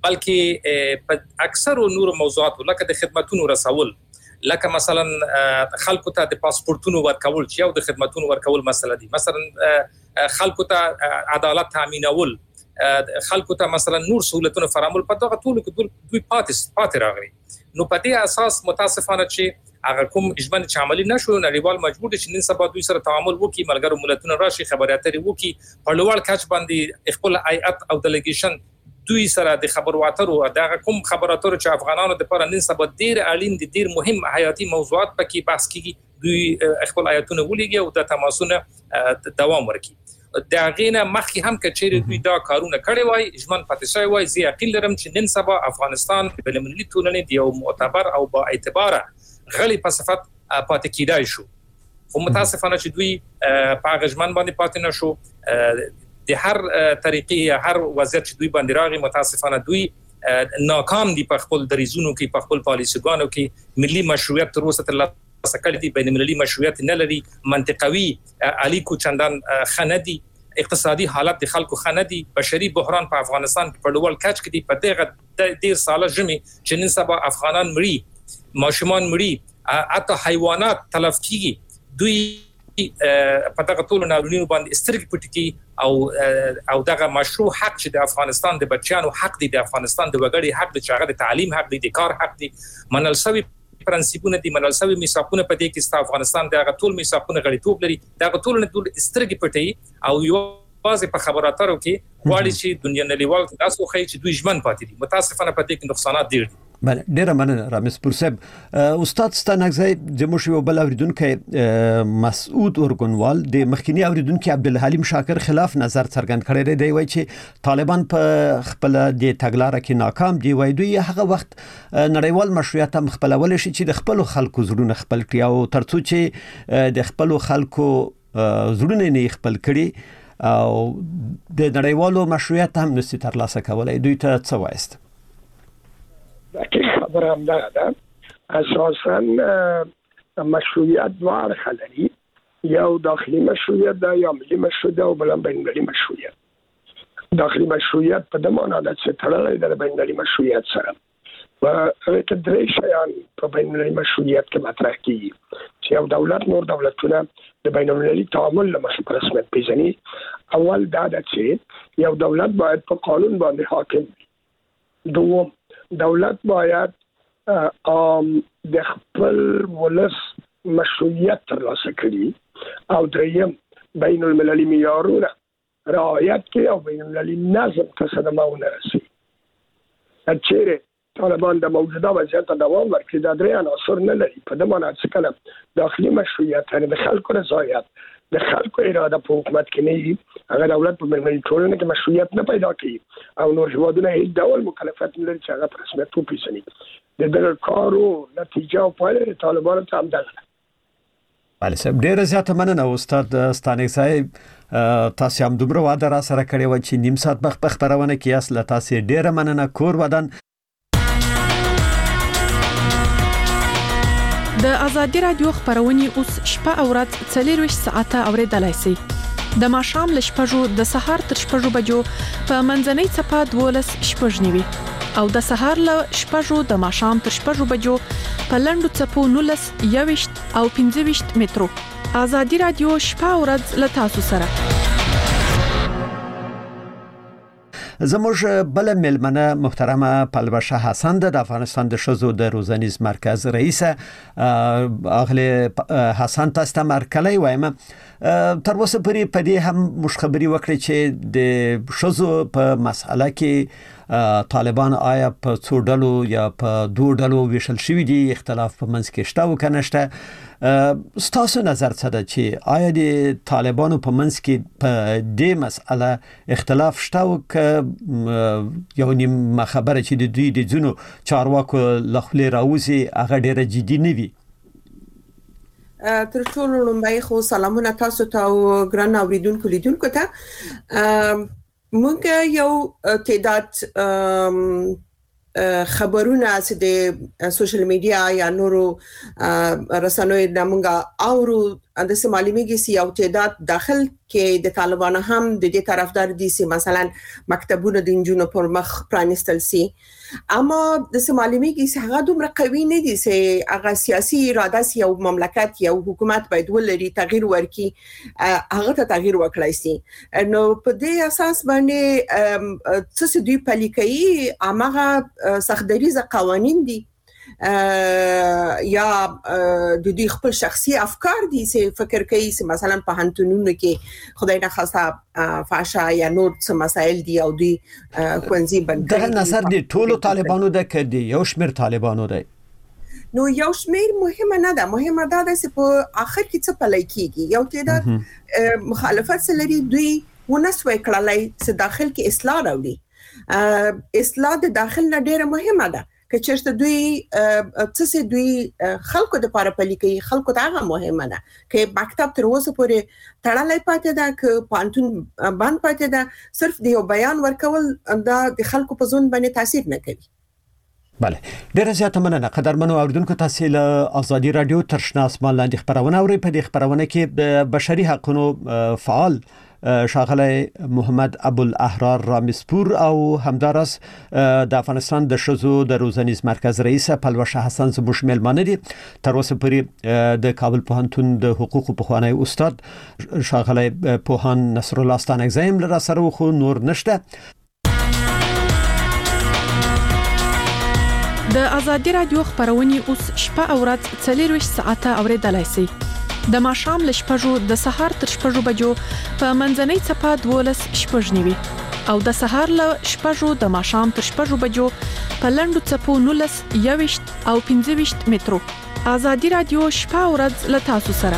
بلکې په اکثر نور موضوعاتو لکه د خدماتونو رسول لکه مثلا خلکو ته د پاسپورتونو ورکول چې او د خدماتونو ورکول مسله دي مثلا خلکو ته عدالت تامینول خلکو ته مثلا نور سہولتونه فراهمول په دغه ټولو کې دوی پاتې پاتې راغلي نو په دې اساس متاسفانه چې هغه کوم اجماع چې عملی نشو نړیوال مجبور دي چې نن سبا دوی سره تعامل وکړي ملګرو ملتونو راشي خبري اترې وکړي په لوړ کچ باندې خپل هیئت او ډیلیګیشن دوی سره د خبرو اترو دغه کوم خبرو اترو چې افغانانو د لپاره نن سبا ډیر اړین دي ډیر مهم حیاتي موضوعات پکې بحث کیږي دوی خپل آیاتونه ولېږي او د تماسونه دوام ورکړي دا غینه مخکې هم کچېره دوی دا کارونه کړي وای اجمن پاتې وای زی عقیل لرم چې نن سبا افغانستان بل ملي ټولنې دی او معتبر او با اعتبار غلی په صفت پاتې کیدای شو خو متاسفانه چې دوی په غجمن باندې پاتې نشو د هر طریقې هر وضعیت چې دوی باندې راغی متاسفانه دوی ناکام دي په خپل دریزونو کې په خپل پالیسیګانو کې ملي مشروعیت تر اوسه ترلاسه کړی دی بین المللي مشروعیت نه لري منطقوي الیکو چندان خندي اقتصادي حالت د خلکو خندي بشري بحران په افغانستان کې په ډول کچ کې دی په دغه ډیر ساله جمعي چې نن سبا افغانان مړي ماشومان مړي حتی حیوانات تلف کیږي دوی په دغه ټولو نارینو باندې سترګې پټې کی او او دغه مشروع حق چې د افغانستان د بچیانو حق دی د افغانستان د وګړي حق دی چې هغه د تعلیم حق دی د کار حق دی منل شوی پرنسپونه دي منل شوی میثاقونه په دې کې ست افغانستان دغه ټول میثاقونه غړیتوب لري دغه ټول نه ټول سترګې پټې او یو واځي په خبراتو کې غواړي چې دنیا نړیوال تاسو خو چې دوی ژمن پاتې دي متاسفانه په دې کې نقصانات ډیر دي بله ډیره مننه رامز پورسب استاد ستانګزی زموږ یو بل اوریدونکو مسعود اورګونوال د مخکینی اوریدونکو عبدالحلیم شاکر خلاف نظر څرګند کړی دی وایي چې طالبان په خپل د تګلارې کې ناکام دي وایي دوی هغه وخت نړیوال مشروعیت هم خپلول شي چې د خپل خلکو زړونه خپل کړي او ترڅو چې د خپل خلکو زړونه نه خپل کړي او د نړیوالو مشروعیت هم نشي ترلاسه کولای دوی ته څه وایست دقیق خبر هم ده اساساً مشروعیت دوار خلری یا داخلی مشروعیت ده یا ملی مشروعیت ده و بلن بین ملی مشروعیت داخلی مشروعیت په دمان عادت سے تړلې ده بین ملی مشروعیت سره و هغه درې شیان په بین ملی مشروعیت کې مطرح کیږي چې یو دولت نور دولتونه د بین المللي تعامل لمخې په رسمیت پیژني اول دا ده چې یو دولت باید په قانون باندې حاکم وي دوم دولت باید ام د خپل ولس مشروعیت ترلاسه کړي او دریم بین المللي معیارونه رعایت کړي او بین المللي نظم ته صدمه ونه رسي چې طالبان د موجوده وضعیت دوام ورکړي دا درې عناصر نه لري په دې معنی چې کله داخلي مشروعیت یعنی د خلکو رضایت د خلکو اراده په حکومت کې نه وي هغه دولت په ملي ټولنه کې مشروعیت نه پیدا کوي او نور هیوادونه هیڅ ډول مکلفیت نه لري چې هغه په رسمیت وپیژني د دغه کارو نتیجه او پایله طالبانو ته هم ده بله صاحب ډیره زیاته مننه استاد ستانک صاحب تاسو هم دومره واده را سره کړی و چې نیم ساعت مخ په خبرونه کې اصله تاسو ډیره مننه کور ودان د ازادي رادیو خبرونه اوس شپه او ورځ څلور ساعته اوریدلای شئ د ماښام ل شپږو د سهار تر شپږو بجو په منځنۍ صفه دولس شپږنیوي او د سهار ل شپږو د ماښام تر شپږو بجو په لندو صفو نولس یويشت او پنځه ویشت مترو ازادي رادیو شپه او ورځ ل تاسو سره زموږ بل ملمنه محترمه پلوشه حسن د افغانستان د شذو د روزنیز مرکز رئیس اغله حسن تاسو ته مرکلای وایم تر اوسه پرې په دې هم مشخبري وکړي چې د شذو په مسأله کې طالبان آیا په څو ډلو یا په دوه ډلو ویشل شوی دي، اختلاف په منځ کې شته او کنه شته. ستاسو نظر څه ده چې آیا د طالبانو په منځ کې په دې مسأله اختلاف شته او که یو نیمه خبره چې د دوی د ځینو چارواکو له خولې راوځي هغه ډیره جدي نه وي؟ تر ټولو لومړی خو سلامونه تاسو ته او ګران اوریدونکو لیدونکو ته. موږ یو تعداد خبرونه چې د سوشل میډیا یا نورو رسنیو د موږ اورو د سمالمیږي سی او تعداد داخل کې د طالبانو هم د دې طرفدار دي چې مثلا مکتبونه د انجونو پر مخ پرانستل سي، اما د سمالمیږي سی هغه دومره قوي نه دي چې هغه سیاسي اراده سي او مملکت یا حکومت باید ولري تغییر ورکي هغه ته تغییر وکړای سي. نو په دې اساس باندې څه دوی پلیکي امغه سختدریزه قوانين دي یا د دې خپل شخصي افکار دي چې فکر کوي چې مثلا په هنتونونو کې خدای نه خاصه فحشا یا نور څه مسائل دي او دوی کوونځي باندې د نظر دي ټولو طالبانو د کدي یو شمیر طالبانو دی. نو یو شمیر مهمه نه ده، مهمه ده چې په اخر کې څه پلي کیږي. یو تعداد مخالفت سره دوی ونسوي کړلای چې داخل کې اصلاح راوړي. اصلاح د داخل نه ډیره مهمه ده که چېرته دوی څه سي دوی خلکو د لپاره پلي کوي، خلکو ته هغه مهمه ده که مکتب تر اوسه پورې تړلای پاتې ده که پانتون باندې پاتې ده، صرف د یو بیان ورکول دا د خلکو په ځون باندې تاثیر نه کوي. بله، ډیره زیاته مننه. قدرمنو اوریدونکو، تاسو له ازادي رادیو تر شنه اسمان لاندې خبرونه اورئ. په دې خبرونه کې د بشري حقوقو فعال ښاغلی محمد ابوالاحرار رامسپور او همدارس د افغانستان د شذو د روزنیز مرکز رئیس پلوشه حسن زموږ میلمانه دي. تر اوسه پورې د کابل پوهنتون د حقوقو پخوانی استاد ښاغلی پوهان نصر الله ستانکزی هم له سره خو نور نشته. د ازادي رادیو خبرونه اوس شپه او ورځ څلور ساعته اوریدلای شئ. د ماښام ل شپږو د سهار تر شپږو بجو په منځنۍ چپه دولس شپږ نیوي او د سهار ل شپږو د ماښام تر شپږو بجو په لندو چپو نولس یويشت او پنځه مترو. ازادي رادیو شپه او ورځ ل تاسو سره.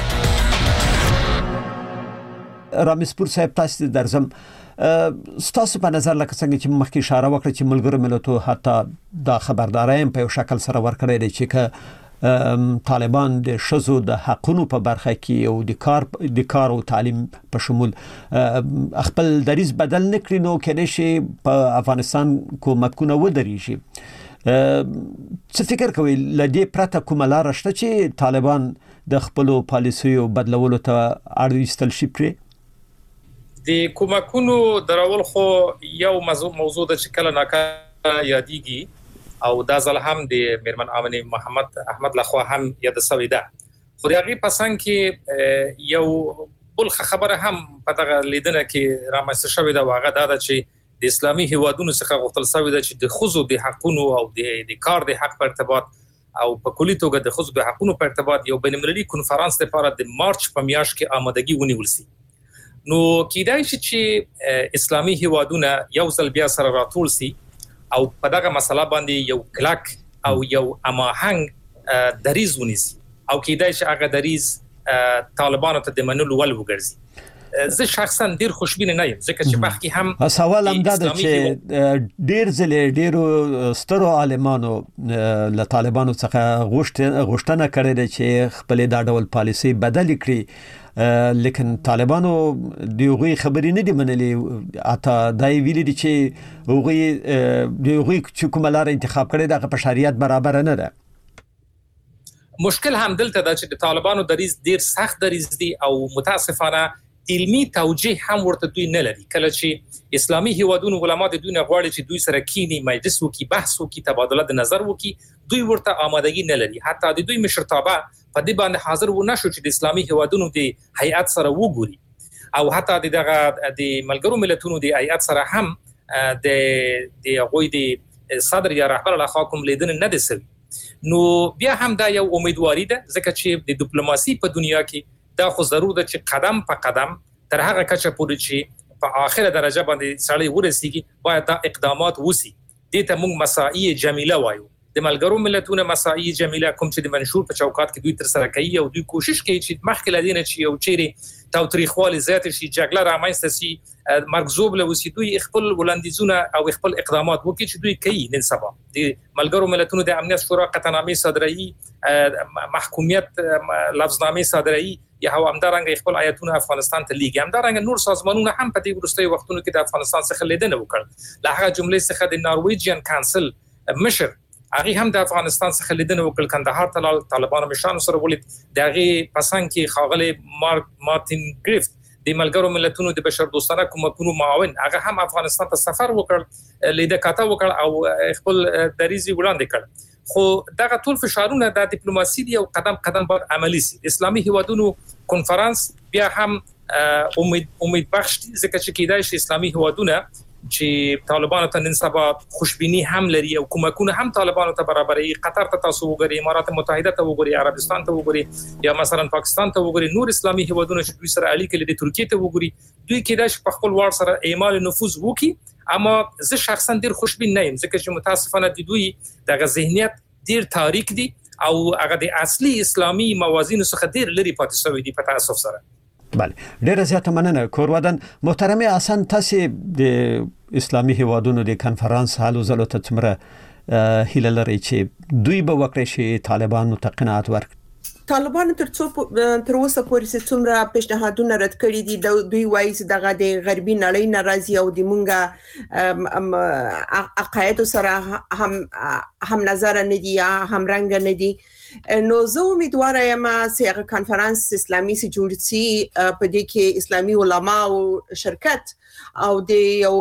رامسپور صاحب، تاسو درځم ستاسو په نظر لکه څنګه چې مخکې اشاره وکړه چې ملګرو ملتونو حتی دا خبرداري په یو شکل سره ورکړی دی چې که طالبان د شذو د حقونو په برخه کې او د کار د کار او تعلیم په شمول خپل دریز بدل نکړي، نو کله شي په افغانستان کومکونه ودرېږي. څه فکر کوي لدې پرته کومه لار شته چې طالبان د خپل پالیسیو بدلولو ته اړ ایستل شي؟ پرې د کومکونو درول خو یو موضوع د شکل ناکاره یادېږي او دا ځل هم د میرمن امنه محمد احمد لخوا هم یاد شوې ده. خو هغه پسند کې یو بل خبره هم په دغه لیدنه کې رامنځته شوې ده، واغه دا چې د اسلامي هیوادونو څخه غوښتل شوې ده چې د خزو د حقونو او د کار د حق په ارتباط او په کلی توګه د خزو د حقونو په ارتباط یو بین‌المللي کنفرانس لپاره د مارچ په میاشت کې آمادګي ونیول شي. نو کیدای شي چې اسلامي هیوادونه یو ځل بیا سره راټول شي او په دغه مسله باندې یو کلک او یو اماهنګ دریز ونیسي او کیدای شي هغه دریز طالبانو ته د منلو ول وګرځي. زه شخصا ډیر خوشبین نه یم ځکه چې مخکې هم سوال هم دا چې ډیر ځله ډیرو سترو عالمانو له طالبانو څخه غوښتنه کړې ده چې خپل دا ډول پالیسي بدل کړي، لیکن طالبانو دیوغي خبرې نه دی منلې. اته دای ویلي دي چې هغه دیوغي چې کومه لار انتخاب کړي دغه په شریعت برابر نه ده. مشکل هم دلته دا چې د طالبانو دریز ډیر سخت دریز دي او متاسفانه علمی توجیه هم ورته دوی نه لري. کله چې اسلامي هیوادونو علما د دوی نه غواړي چې دوی سره کینی مجلس وکي، بحث وکي، تبادله د نظر وکي، دوی ورته آمادګي نه لري. حتی د دوی مشرتابه په دې باندې حاضر و نشو چې د اسلامي هیوادونو د هیئات سره وګوري او حتی دغه د ملګرو ملتونو د هیئات سره هم د د غوي د صدر یا رهبر له خوا کوم لیدنه نه دي. نو بیا هم دا یو امیدواري ده ځکه چې د ډیپلوماسي په دنیا کې دا خو ضرور ده چې قدم په قدم تر هغه کچه پورې چې په اخره درجه باندې سړی ورسیږي باید دا اقدامات وسی دې ته موږ مساعی جمیله وایو د ملګرو ملتونو مساعی جمیله کوم چې د منشور په چوکاټ کې دوی تر سره کوي او دوی کوشش کوي چې مخکې لدینه چې یو چیرې تاوتریخوالي زیات شي جګړه رامنځته شي مرګزوب له وسی دوی خپل ولندیزونه او خپل اقدامات وکړي چې دوی کوي نن سبا د ملګرو ملتونو د امنیت شورا قطعنامې صادرایي محکومیت لفظنامې صادرایي یا هم همدارنګه خپل آیتونه افغانستان ته لیږي همدارنګه نور سازمانونه هم په دې وروستي وختونو کې د افغانستان څخه لیدنه وکړ له هغه جملې څخه د نارویجین کانسل مشر هغه هم د افغانستان څخه لیدنه وکړ کندهار ته طالبانو مشرانو سره ولید دغه پسند کې خاغله مارک مارټین گریفت د ملګرو ملتونو د بشر دوستانه کومکونو معاون هغه هم افغانستان ته سفر وکړ لیده کاته وکړ او خپل دریزي وړاندې کړ خو دغه ټول فشارونه د ډیپلوماسي دی او قدم قدم بعد عملی سي اسلامي هیوادونو کنفرانس بیا هم امید امید بخش ځکه چې کېدای شي اسلامي هیوادونه چې طالبانو ته نن سبا خوشبيني هم لري او کومکونه هم طالبانو ته برابرې قطر ته تاسو وګورئ امارات متحده ته وګورئ عربستان ته وګورئ یا مثلا پاکستان ته وګورئ نور اسلامي هیوادونه چې دوی سره اړیکې لري ترکیه ته وګورئ دوی کېدای شي په خپل وړ سره اعمال نفوذ وکړي اما زه شخصا ډیر خوشبین نه یم ځکه چې متاسفانه د دوی دغه ذهنیت ډیر تاریک دي او هغه د اصلي اسلامي موازین څخه ډیر لري پاتې شوی دي په تاسف سره بله ډیره زیاته مننه کورودن محترمه حسن تاسو د اسلامي هیوادونو د کنفرانس حالو زلو ته څومره هیله لري چې دوی به وکړي چې طالبانو ته قناعت ورکړي طالبانو تر څو تر اوسه پورې څومره پیشنهادونه رد کړي دي دوی وایي چې دغه د غربي نړۍ ناراضي او د مونږه عقاید سره هم هم نظر نه دي هم رنګ نه دي نو زه امیدواره یم چې هغه کانفرنس اسلامي سي جوړ شي په دې کې اسلامي علما او شرکت او د یو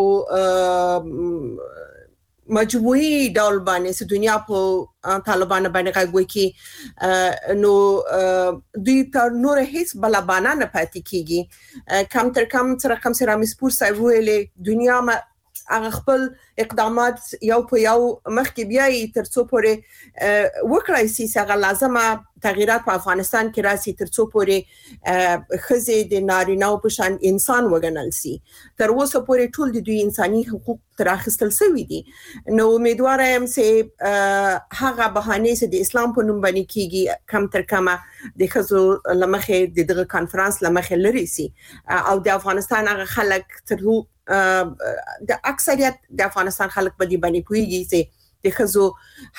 مجموعي ډول باندې چې دنیا په طالبانو باندې غوږ کې نو دوی تر نور هیڅ بلابانا نه پاتې کیږي کم تر کم تر کم سره مسپور سای ویلې دنیا ما هغه خپل اقدامات یو په یو مخکې بیاي تر څو پورې وکړای شي چې لازمه تغیرات په افغانستان کې راسي تر څو پورې خزه د نارینه او پشان انسان وګڼل شي تر اوسه پورې ټول د دوی انساني حقوق تر اخیستل شوی دي نو امیدواره يم چې هغه بهانه چې د اسلام په نوم باندې کیږي کم تر کمه د خزو لمخه د دغه کانفرنس لمخه لري سي او د افغانستان هغه خلک تر د اکثریت د افغانستان خلک په دې باندې کوي چې د خزو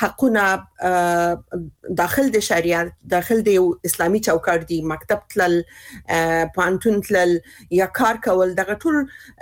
حقونه داخل د شریعت داخل د اسلامي چوکاټ دی مکتب تل پانتون تل یا کار کول دغه ټول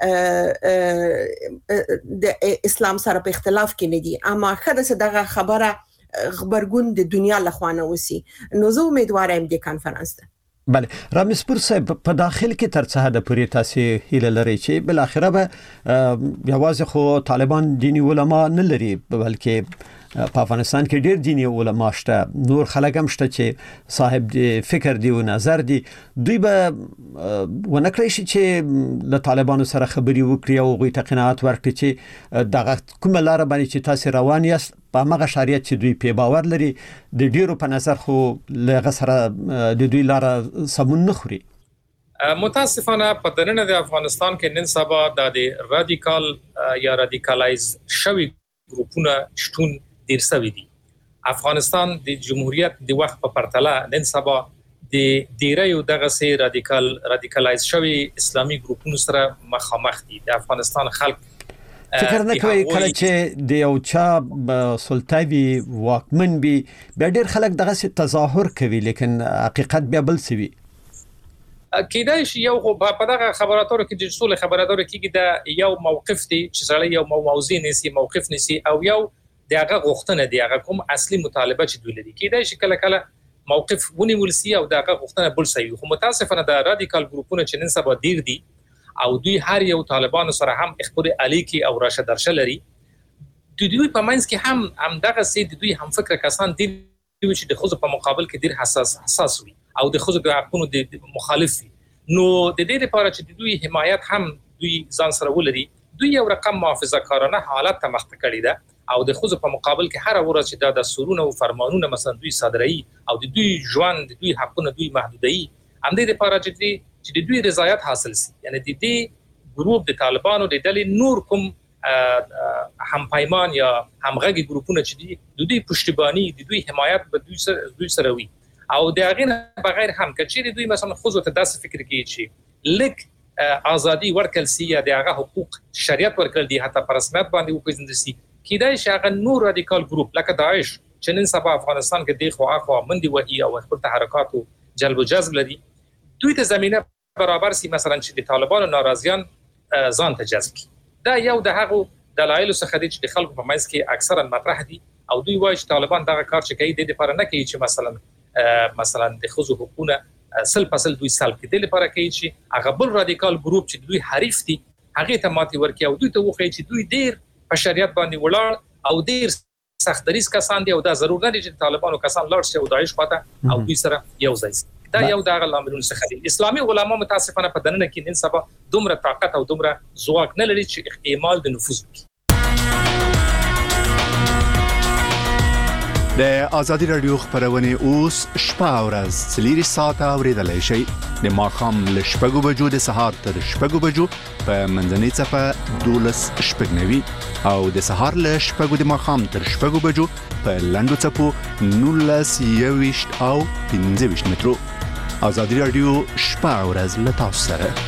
د اسلام سره په اختلاف کې نه دي اما خدای دغه خبره خبرګون د دنیا لخوانه وسی نو زه امیدواره یم د کانفرنس ته بله رامسپور صاحب په داخل کې تر څه حد پورې تاسو هیله لري چې بل اخره به یوازې خو طالبان دینی علما نه لري بلکې په افغانستان کې ډېر دینی علما شته نور خلک هم شته چې صاحب دی فکر دی او نظر دی دوی به ونکړي شي چې له طالبانو سره خبري وکړي او غوي تقنعات ورکړي چې دغه کومه لار باندې چې تاسو روان یاست په هغه شریعت چې دوی په باور لري د ډیرو په نظر خو له غسر د دوی لار سمون نه خوري متاسفانه په دننه د افغانستان کې نن سبا د رادیکال یا رادیکالایز شوی ګروپونه شتون ډیر سوي دي افغانستان د جمهوریت د وخت په پرتله نن سبا د ډیرایو دغه سي رادیکال رادیکالایز شوی اسلامي ګروپونو سره مخامخ دي د افغانستان خلک فکر نه کوي کله چې د یو چا سلطوي واکمن بي بیا ډیر خلک دغه سي تظاهر کوي لیکن حقیقت بیا بل سوي کېدای شي یو په دغه خبراتو کې د ټول خبراتو کې د یو موقف دی چې سړی یو موضوع نسی موقف نسی او یو دغه غوښتنه دی هغه کوم اصلي مطالبه چې دوی لري کېدای شي کله کله موقف ونیول سي او دغه غوښتنه بل سي خو متاسفانه د رادیکال ګروپونه چې نن سبا ډیر دي او دوی هر یو طالبانو سره هم خبري الیکی او راشه درشه لري دوی دوی په منځ کې هم هم دغه سي دوی هم فکر کسان دي چې د خوځ په مقابل کې ډیر حساس حساس وي او د خوځ د حقونو د مخالف نو د دې لپاره چې دوی حمایت هم دوی ځان سره ولري دوی یو رقم محافظه کارانه حالت ته مخ کړی ده او د خوځ په مقابل کې هر ورځ چې د دستورونه او فرمانونه مثلا دوی صادري او د دوی ژوند د دوی حقونه دوی محدودي هم د لپاره چې چې د دوی رضایت حاصل شي یعنی د دې ګروپ د طالبانو د ډلې نور کوم هم پایمان یا همغږي ګروپونه چې دي د دوی پشتیبانی د دوی حمایت به دوی سره دوی سره وي او د هغه نه بغیر هم کچې دوی مثلا خو ته داسې فکر کوي چې لیک ازادي ورکل سي یا د هغه حقوق شریعت ورکل دي حتی پر رسمیت باندې وپیژندل سي کیدای شي هغه نور رادیکال ګروپ لکه داعش چې نن سبا افغانستان کې دی خو اخوا مندي وهي او خپل تحرکات جلب و جذب لري دوی ته زمينه برابر سي مثلا چې د طالبانو ناراضيان ځان ته جذب کی دا یو د هغه دلایل څخه دي چې د خلکو په منځ کې اکثرا مطرح دي او دوی وایي چې طالبان دغه کار چې کوي د لپاره نه کوي چې مثلا مثلا د خزو حقوقونه سل فصل دوی سال کې د لپاره کوي چې هغه بل رادیکال ګروپ چې دوی حریف دي هغه ته ماتي ورکي او دوی ته وخی چې دوی ډیر په شریعت باندې ولاړ او ډیر سخت دریس کسان دي او دا ضرور نه دي چې طالبانو کسان لاړ شي او داعش پاته او دوی سره یو ځای دا یو د عاملونو څخه دي اسلامي علما متاسفانه په دننه کې نن سبا دومره طاقت او دومره ځواک نه لري چې اعمال د نفوذ وکړي د آزادي رادیو خبرونه اوس شپه او ورځ څلور ساعته اوریدلای شئ د ماښام له شپږو بجو د سهار تر شپږو بجو په منځنۍ صفه دولس شپږنوي او د سهار له شپږو د ماښام تر شپږو بجو په لنډو څپو نولس یويشت او پنځه ویشت مترو آزادي رادیو شپه او ورځ له تاسو سره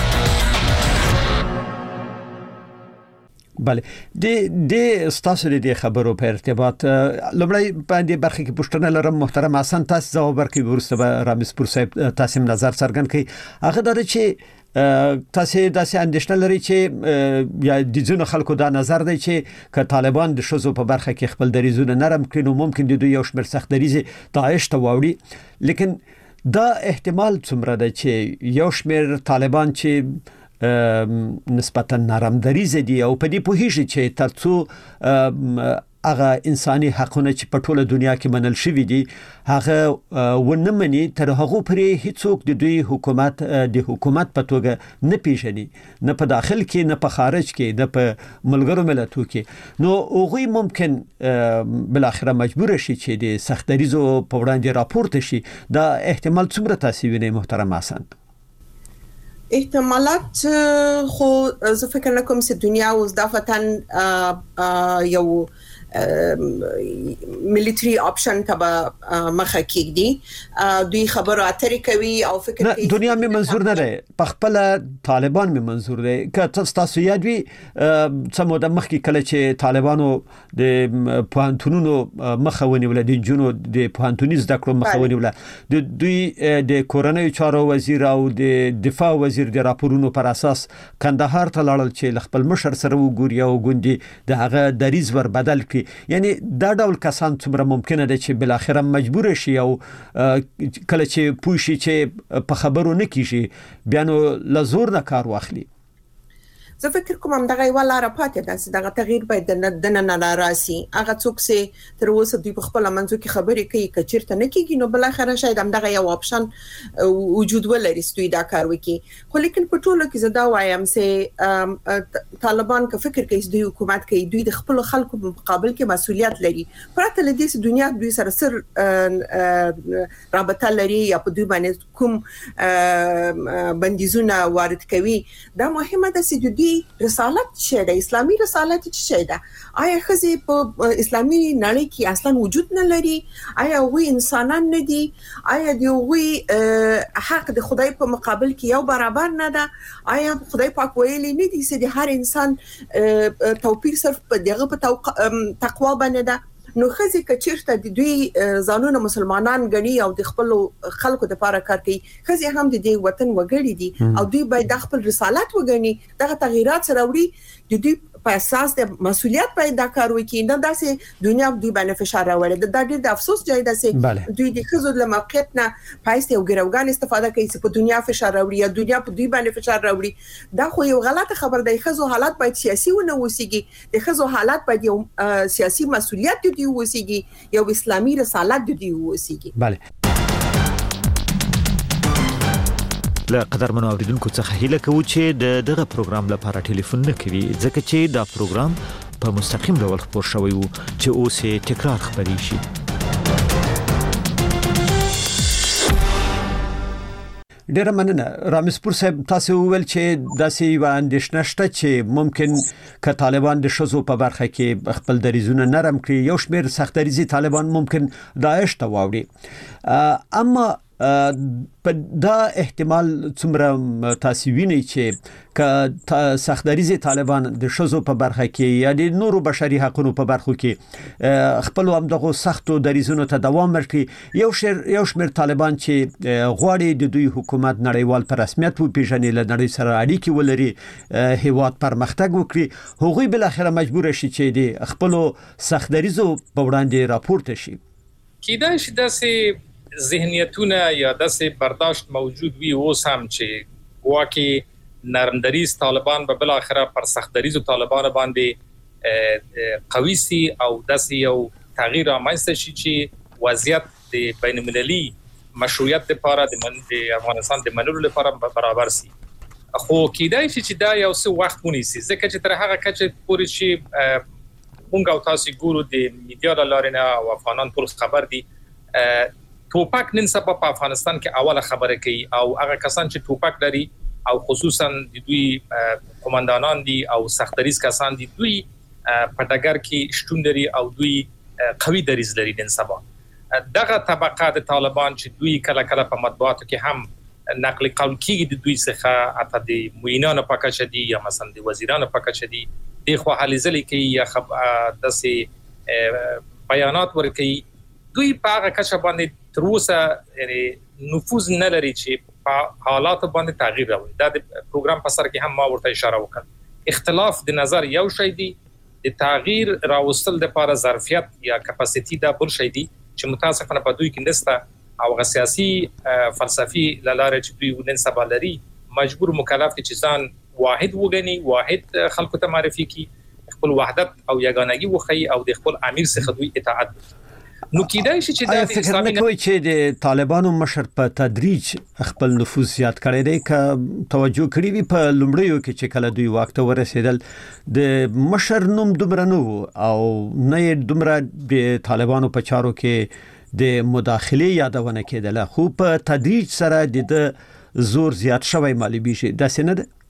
بله د د ستاسو د خبرو په ارتباط لمړی باندې برخه کې پوښتنه لرم محترم حسن تاسو ځواب ورکړئ ورسته به رامز پور صاحب تاسو نظر څرګند کړئ هغه دا چې تاسو داسې اندېښنه لري چې یا د ځینو خلکو دا نظر دی چې ک طالبان د شوزو په برخه کې خپل دریزونه نرم کړي نو ممکن د دوی یو شمېر سخت دریزي داعش ته واوړي لیکن دا احتمال څومره دی چې یو شمېر طالبان چې نسبتا نرم دریز دي او په دې پوهیږي چې ترڅو هغه انساني حقونه چې په ټوله دنیا کې منل شوی دي هغه ونه مني تر هغه پرې هیڅوک د دوی حکومت د حکومت په توګه نه پیژني نه په داخل کې نه په خارج کې نه په ملګرو ملتونو کې نو هغه ممکن بل اخره مجبور شي چې د سخت دریزو په وړاندې راپورته شي دا احتمال څومره تاسو وینئ محترم حسن احتمالات خو زه فکر نه کوم چې دنیا اوس د فتن یو ملټری اپشن ته مخه کېږي دوی خبرو اترې کوي او فکر کوي دنیا مې منظور نه ده په خپل طالبان مې منظور ده که تاسو یاد وي څه موده مخکې کله چې طالبانو د پوهنتونونو مخه ونیوله د جنونو د پوهنتوني زده کړو مخه ونیوله د دوی د کورنۍ چارو وزیر او د دفاع وزیر د راپورونو پر اساس کندهار ته لاړل چې خپل مشر سره وګوري او ګوندي د هغه دریز ور بدل کړي یعنی دا ډول کسان څومره ممکنه ده چې بل اخره مجبور شي او کله چې پوښي چې په خبرو نه کیږي بیا نو لزور نه کار واخلي زه فکر کوم هم دغه یو لار پاتې ده چې دغه تغییر باید د نن نه راسي هغه څوک چې تر اوسه دوی په خپل منځو کې خبرې کوي کچیرته نه کیږي نو بل اخر شاید هم دغه یو اپشن وجود ولري چې دوی دا کار وکړي خو لیکن په ټولو کې زه دا وایم چې طالبان که فکر کوي چې دوی حکومت کوي دوی د خپل خلکو په مقابل کې مسؤلیت لري پرته له دې چې دنیا دوی سره سر رابطه لري یا په دوی باندې کوم بندیزونه وارد کوي دا مهمه ده چې دوی رسالت شه ده اسلامي رسالت شه ده آیا خزي په اسلامي نړۍ کې اصلا وجود نه لري آیا وی انسانان نه دي آیا دی وی حق د خدای په مقابل کې یو برابر نه ده آیا خدای پاک ویلي نه دي چې د هر انسان توپیر صرف په دغه په تقوا باندې ده نو خزي کچیرته د دوی ځانونه مسلمانان غني او د خپل خلکو د لپاره کار کوي خزي هم د دې وطن وګړي دي او دوی باید د خپل رسالت وګڼي دغه تغیرات سره وړي د دوی په اساس د مسؤلیت پیدا کار وکړي نه داسې دنیا دوی باندې فشار راوړي د ډېر د افسوس ځای ده چې دوی د خزو د موقعیت نه پایسته او ګروګان استفاده کوي چې په دنیا فشار راوړي یا دنیا په دوی باندې فشار راوړي دا خو یو غلطه خبر ده خزو حالات باید سیاسي ونه وسیږي د خزو حالات باید یو سیاسي مسؤلیت دی وسیږي یو اسلامي رسالت دی وسیږي bale له قدرمنو اوریدونکو څخه هیله کوو چې د دغه پروګرام لپاره ټلیفون نه کوي ځکه چې دا پروګرام په مستقیم ډول خبر شوی وو چې اوس یې تکرار خبري شي ډیره مننه رامسپور صاحب، تاسو وویل چې داسې یو اندېښنه شته چې ممکن ک طالبان د شذو په برخه کې خپل دریزونه نرم کړي، یو شمېر سخت دریزي طالبان ممکن داعش ته واوړي، اما په دا احتمال څومره تاسو وینئ چې ک سخت دریزي طالبان د شذو په برخه کې یا د نورو بشري حقوقو په برخو کې خپل هم دغه سختو دریزونو ته دوام ورکړي، یو شر یو شمېر طالبان چې غواړي د دوی حکومت نړیوال په رسمیت وپیژني، له نړۍ سره اړیکې ولري، هیواد پرمختګ وکړي، هغوی بل اخر مجبور شي چې د خپل سخت دریزو په وړاندې راپورته شي. کیدای شي داسې ذهنیتونه یا داسې برداشت موجود وي اوس هم چې واکه نرمدریز طالبان به بل اخر پر سخت دریزو طالبان باندې قوي سي او داسې یو تغییر رامنځته شي چې وضعیت د بین المللي مشروعیت لپاره د افغانستان د منلو لپاره برابر سي. خو کیدای شي چې دا یو څه وخت ونیسي، ځکه چې تر هغه کچه پورې شي مونږ او تاسو ګورو د میډیا لارې نه او افغانان ټول خبر دي ټوپک نن سبا په افغانستان کې اوله خبره کوي، او هغه کسان چې ټوپک لري او خصوصا د دوی قومندانان دي او سختریز کسان دي، دوی په ډګر کې شتون لري او دوی قوي دریز لري. نن سبا دغه طبقه د طالبان چې دوی کله کله په مطبوعاتو کې هم نقل قول کیږي د دوی څخه، اته د موینانو په کچه دي یا مثلا د وزیرانو په کچه دي، د خو حلیزل کوي یا خب داسې بیانات ورکوي، دوی په هغه کچه باندې تر اوسه یعنی نفوذ نه لري چې په حالات باندې تغییر راوړي. دا د پروګرام په سر کې هم ما ورته اشاره وکړه، اختلاف د نظر یو شی دی، د تغییر راوستل د لپاره ظرفیت یا کپاسټي دا بل شی دی چې متاسفانه په دوی کې نشته، او سیاسي فلسفي لاره چې دوی نن سبا لري مجبور مکلف چې ځان واحد وګڼي، واحد خلکو ته معرفي کړي، خپل وحدت او یګانګي وخی او د خپل امیر څخه دوی اطاعت وکړي. نو کیدای شي چې دا فکر نه کوي چې د طالبانو مشر په تدریج خپل نفوذ زیات کړی دی، که توجه کړی وي په لومړیو کې چې کله دوی واک ته ورسېدل د مشر نوم دومره نه او نه دومره د طالبانو په چارو کې د مداخله یادونه کېدله، خو په تدریج سره د زور زیات شوی معلومي شي. دا څنګه ده؟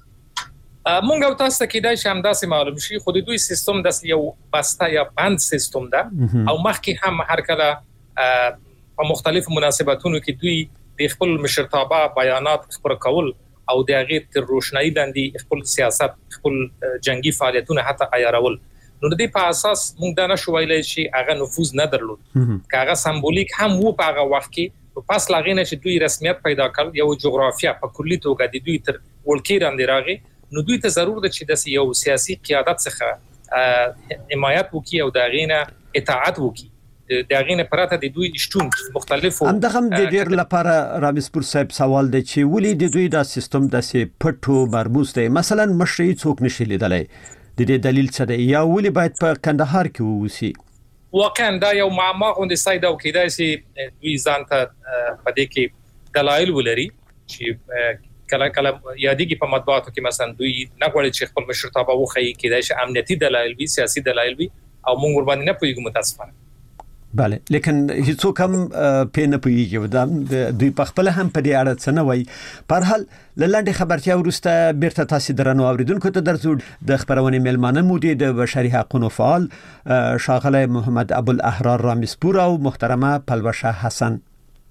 مونږ او تاسو کې دا شام داسې معلوم شي، خو د دوی سیستم داسې یو بسته یا بند سیستم ده، او مخکې هم هر کله په مختلفو مناسبتونو کې دوی د خپل مشرتابه بیانات خبر کول او د هغه تر روشنايي لاندې خپل سیاست، خپل جنگي فعالیتونه حتی عیارول. نو د دې په اساس مونږ دا نشو ویلای چې هغه نفوذ نه درلود، که هغه سمبولیک هم وو په هغه وخت کې، په پاس لاغینه چې دوی رسمیت پیدا کړ، یو جغرافیه په کلی توګه د دوی تر ولکې راندې راغی، نو دوی ته ضرور ده چې د یو سیاسي قیادت څخه حمایت وکړي او د غینه اطاعت وکړي، د غینه پراته د دوی شتون مختلفو همدغه د ډیر لپاره رامسپور صاحب سوال دی چې ولې د دوی دا سیستم داسې پټو مرموز دی، مثلا مشري څوک نشي لیدلای، د دې دلیل څه دی، یا ولې باید په کندهار کې ووسی؟ واقعا دا یو معما غونډه ساده او کېدای شي دوی ځان ته په دې کې دلایل ولري چې کله کله یادېږي په مطبوعاتو کې مثلا دوی نه غواړي چې خپل مشرتابه وخی، کېدای شي امنیتي دلایل وي، سیاسي دلایل وي، او موږ ور باندې نه پوهیږو متاسفانه. بله، لیکن هیڅوک هم په نه پوهیږي، دا دوی په خپل هم په دې اړه څه نه وایي. په هر حال له لنډې خبرتیا وروسته بیرته تاسو درنو اوریدونکو ته درځو. د خبرونې میلمانه مو دي د بشري حقوقو فعال ښاغلی محمد ابوالاحرار رامسپور او محترمه پلوشه حسن.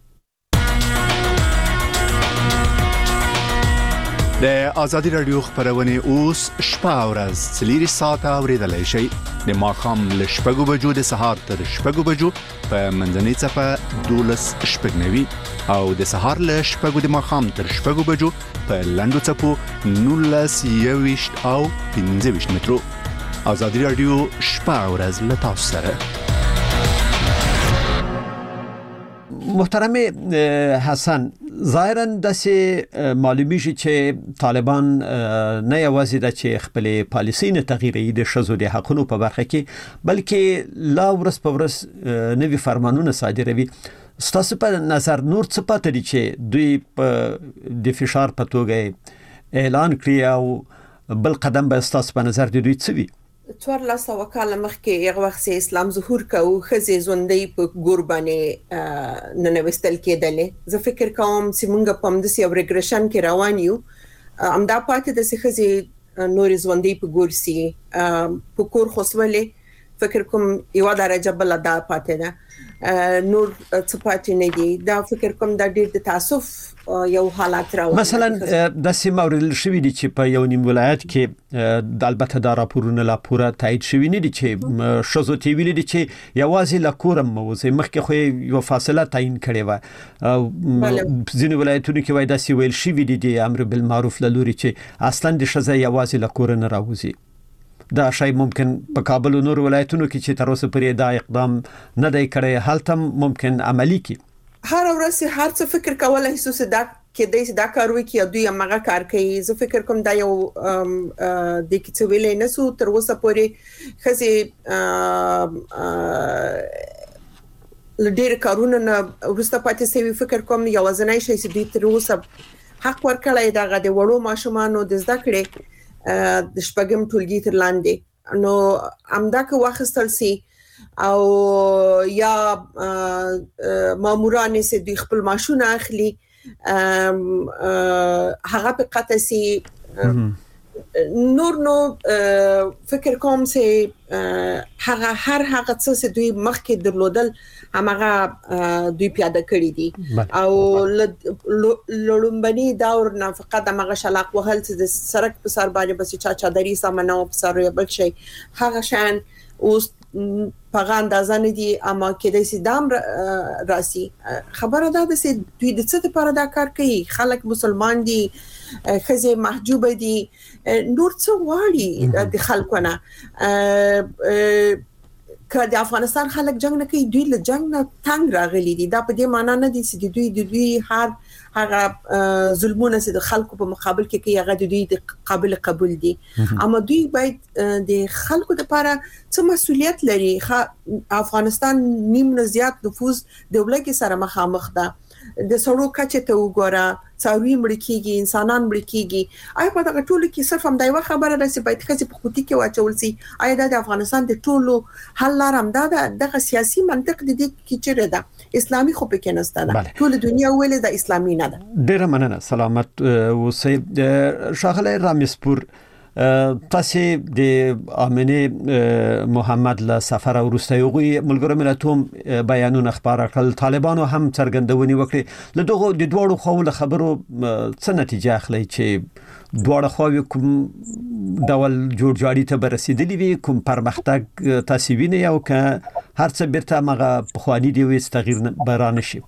د ازادي رادیو خبرونه اوس شپه او ورځ څلور ساعته اوریدلای شئ، د ماښام له شپږو بجو د سهار تر شپږو بجو په منځنۍ څپه دولس شپږنوي او د سهار له شپږو د ماښام تر شپږو بجو په لنډو څپو نولس یويشت او پنځه ویشت مترو. ازادي رادیو شپه او ورځ له تاسو سره. محترم حسن، ظاهرا داسې معلومیږي چې طالبان نه یوازې د چې خپل پالیسۍ نه تغییري د شذو د حقوقو په برخه کې، بلکې لا ورځ په ورځ نوي فرمانونه صادروي. ستاسو په نظر نور څه پاتې دي چې دوی په د فشار په توګه اعلان کړی او بل قدم به ستاسو په نظر د دوی څه وي؟ څوار لاسه وکاله مخکې یو وخت اسلام ظهور کوي خزې ژوندۍ په ګور باندې ننوستل کېدلې زه فکر کوم چې موږ په همداسې یو ریګریشن کې روان یو همدا پاتې د خزې نور ژوندۍ په ګور سي په کور خوسولې فکر کوم یو درجه بل دا پاتې ده نور څه پاتې نه دي دا فکر کوم دا ډېر د تاسف یو حالات راوړي مثلا د سیمه ورل شوې دي چې په یو نیم ولایت کې د البته دا راپورونه لا پوره تایید شوی نه دي چې شوزو تی ویل دي چې یوازې لا کورم موزه مخکې خو یو فاصله تعیین کړي و ځینې ولایتونو کې وای دا سی ویل شوی دي د امر بالمعروف لوري چې اصلا د شزه یوازې لا کور نه راوځي دا شای ممکن په کابل او نور ولایتونو کې چې تر اوسه پرې دا اقدام نه دی کړی هلته ممکن عملی کی هر ورځ هر څه فکر کولای شو دا کې د دا کاروي کې دوی هغه کار کوي زه فکر کوم دا یو د کیڅ ویلې نه سو تر اوسه پورې خزي لډیر کارونه ورسته پاتې سوي فکر کوم یو ځنای شي چې دوی تر اوسه حق ورکړی دا غو د وړو ماشومانو د زده کړې د شپږم ټولګي تر لاندې نو امدا که واخستل سي او یا ماموران سي د خپل ماشونه اخلي هغه په قطع سي نور نو فکر کوم سي هغه هر هغه څه دوی مخکې درلودل هغه دوی پیاده کړی دي او لړمبني دور نه فقط هغه شلاق وهل چې د سرک په سر باندې بس چا چادري سامانه او په سر یو بل شي هغه شان اوس پاغان د ځان دي اما کې د سیدام راسي خبره ده د سي دوی د څه لپاره دا کار کوي خلک مسلمان دي خزه محجوب دي نور څه واړي د خلکونه که د افغانستان خلک جنگ نه کوي دوی له جنگ نه تنگ راغلي دي دا په دې معنی نه دي چې دوی د دوی هر هغه ظلمونه چې د خلکو په مقابل کې کوي هغه د دوی د قابل قبول دي اما دوی باید د خلکو لپاره څه مسؤلیت لري افغانستان نیم نه زیات نفوذ دولت سره مخامخ ده د سړو کچه ته وګوره څاروي مړ کیږي انسانان مړ کیږي آیا په دغه ټولو کې صرف هم دا یو خبره ده چې باید خزي په خوتي کې واچول سي آیا د افغانستان د ټولو حل لار هم دا دغه سیاسي منطق د دې کې چیرې ده اسلامي خو پکې نشته ده ټول دنیا ویل د اسلامي نه ده ډیره مننه سلامت اوسې شاغله رامیسپور تاسو د امنه محمد له سفر ورسته یو ملګرو ملتوم بیانونه خبره کړل طالبانو هم څرګندونی وکړي له دغه د دوړو خو خبرو څه نتیجه اخلي چې دوړه خو کوم ډول جوړ جاړي ته برسېدلی وي کوم پرمختګ تاسو وینئ او که هر څه بیرته مغه په خواني دی وي تغییر برانه شي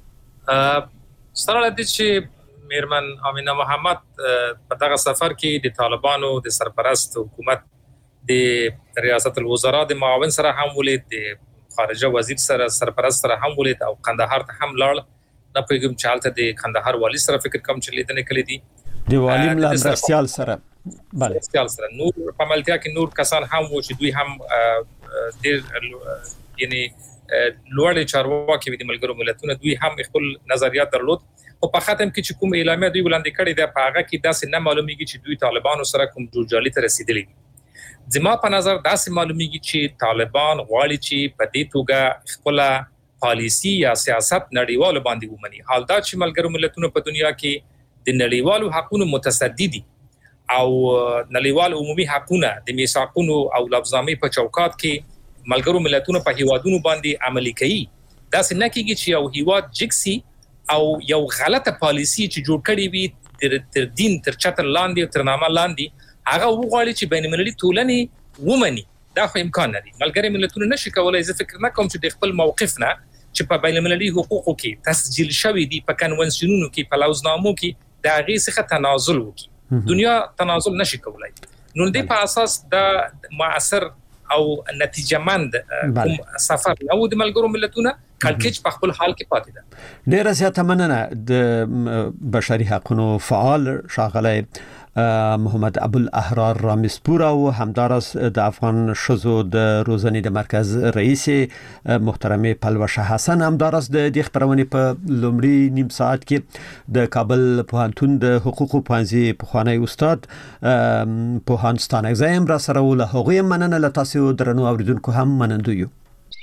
سره د چې میرمن امینه محمد په دغه سفر کې د طالبانو د سرپرست حکومت د ریاست الوزرا د معاون سره هم ولید د خارجه وزیر سره سرپرست سره هم ولید او قندهار ته هم لاړ نه پیغام چالت د قندهار والی سره فکر کم چلیدنه کړی دي د والی ملا مرسیال سره بله مرسیال سره نور په ملتیا کې نور کسان هم و چې دوی هم د یعنی لوړ چارواکي د ملګرو ملتونو دوی هم خپل نظریات درلود او په ختم کې چې کوم اعلامیه دوی وړاندې کړې ده په هغه کې داسې نه معلومیږي چې دوی طالبانو سره کوم جوړجاړي ته رسیدلي دي زما په نظر داسې معلومیږي چې طالبان غواړي چې په دې توګه خپل پالیسی یا سیاست نړیوالو باندې ومني حال دا چې ملګرو ملتونو په دنیا کې د نړیوالو حقوقو متصدی دي او نړیوال عمومي حقوقونه د میثاقونو او لفظنامې په چوکاټ کې ملګرو ملتونو په هیوادونو باندې عملي کوي داسې نه کیږي چې یو هیواد جکسي او یو غلطه پالیسی چې جوړ کړی وي تر دین تر چتر لاندې تر نامه لاندې هغه وغواړي چې بین المللي ټولنې ومني دا خو امکان نه دی ملګری ملتونه نشي کولای زه فکر نه کوم چې د خپل موقف نه چې په بین المللي حقوقو کې تسجیل شوی دی په کنونسیونونو کې په لوزنامو کې دا غي څخه تنازل وکړي دنیا تنازل نشي کولای نو د په اساس دا معاصر او نتیجه مند کوم سفر او د ملګرو ملتونه کلکچ په خپل حال کې پاتې ده. ډیره زیاته مننه د بشري حقوقو فعال ښاغلی محمد ابوالاحرار رامسپور او همدارس د افغان شذو د روزنې د مرکز رئیس محترمه پلوشه حسن همدارس د دې خبرونه په لومړی نیم ساعت کې د کابل پوهنتون د حقوقو پوهنځي پخوانی استاد پوهاند ستانکزی را سره ول هغه مننه له تاسو درنو اوریدونکو هم منندو یو.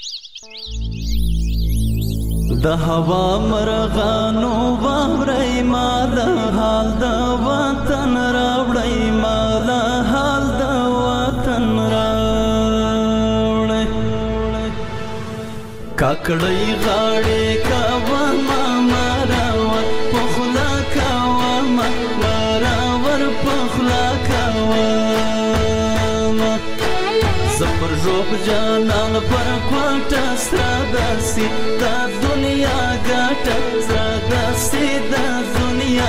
د هوا مرغانو واوري ما د حال د وطن راوړی ما د حال د وطن راوړی کاکړی غاړې کا ما مراور پخلا کا ما مراور پخلا کا زپر روب جانان پر کوټه سرادسي د دنیا ګټه سرادسي د دنیا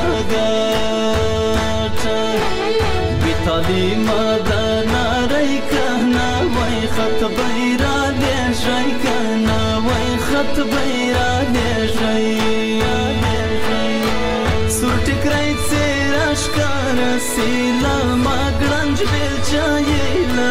ګټه بیتالي مدن نری کنا وای خط بیرا دې شي کنا وای خط بیرا دې شي سورټ کرای سراش کار سیلا ماګرنج بل چایلا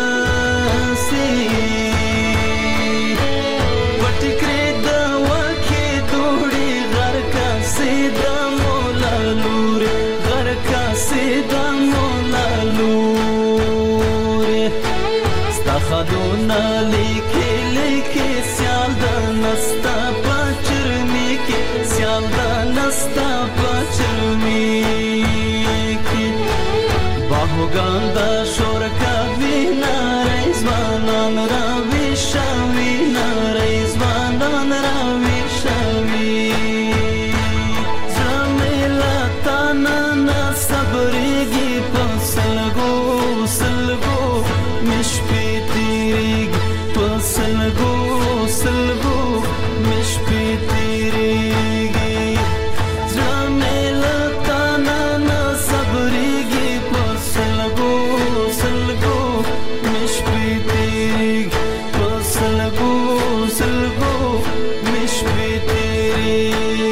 خدونا لیکي لیکي سیال د نستا پچرمی کې سیال د نستا پچرمی کې باهوګان د شور کا وینا رایزوانان را ویشاوی نا رایزوانان را ویشاوی زمیلا تانا صبرېږي په سلګو سلګو مشپې سلگو سلگو مش پی تیریگی زمیلا تانا نا صبریگی پا سلگو سلگو مش پی تیریگی پا سلگو سلگو مش پی تیریگی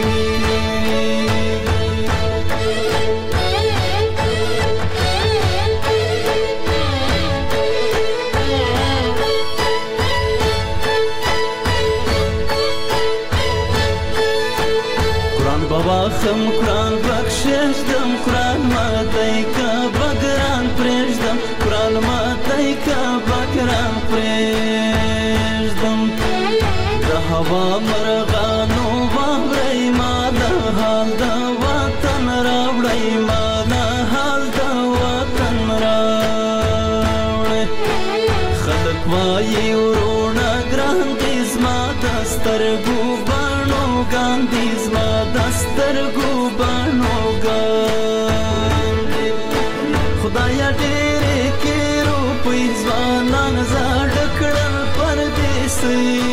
خم قرآن بخشش دم قرآن ماتای کا بگران پریشدم قرآن ماتای کا بگران پریشدم د هوا مرغانو واوري ما د حال د وطن راوړی ما د حال د وطن راوړی خلک وایي ورونه ګران دي زما د سترګو بڼو ګاندي زما سترګو بڼو ګاندي خدایا ډېرې کې روپۍ ځوانان زاړه کړل پردیسي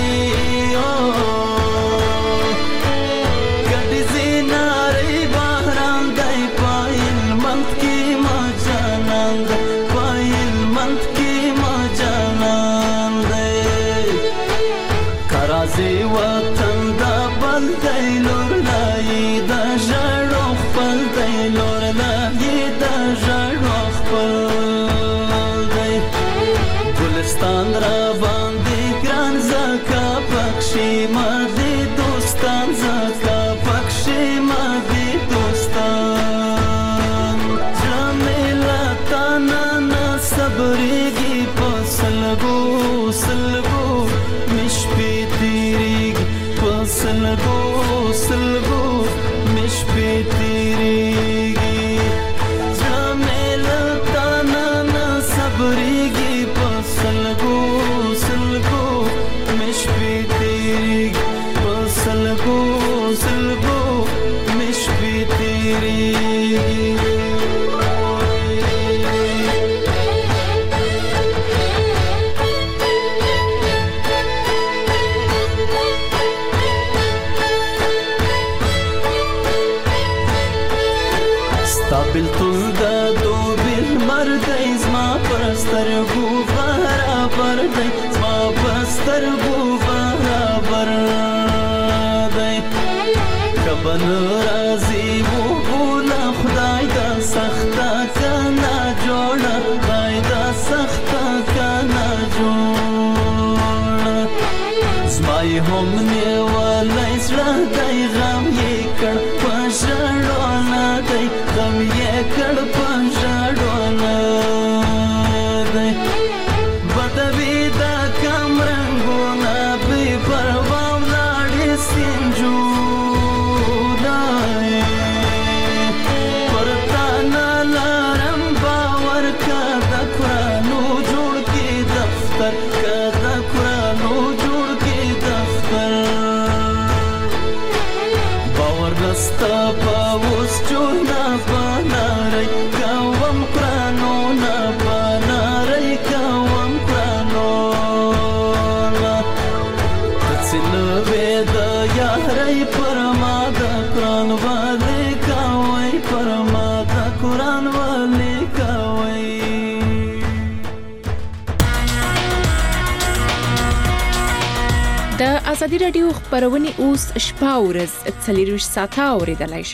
ګډې زینارې باران دی پایل منت کې ما جانان دی پایل منت کې ما جانان دی کرازي وطن دا بل دی لور د ژړو خپل دی لور لای د ژړو خپل دی ګلستان را باندې ګران زکا پکشي ما دي دوستان زکا پکشي ما دي دوستان جمیلا تانا نا صبرېږي په سلګو سلګو مش پی تیریږي په سلګو سلګو مش پی تیریږي جمیلا تانا نا صبرېږي په سلګو سلګو مش پی تیریږي په سلګو سلګو مش پی تیریږي بلتون دا دو بل مردی زما پرسترگو برابر دی زما پرسترگو برابر خبر دی کبن رازی وو بولا خدای دا سختا کنا جوړه خدای دا سختا کنا جوړه زمای هم نیولای سره دی غم یې کړ پښړونه دی غم یې کړ پښړونه دی بدوی دا کم رنگونه بی پروا ولاړې سینجو د ازادي رادیو خبرونه اوس شپه ورځ څلور ساعته اوریدلای شئ.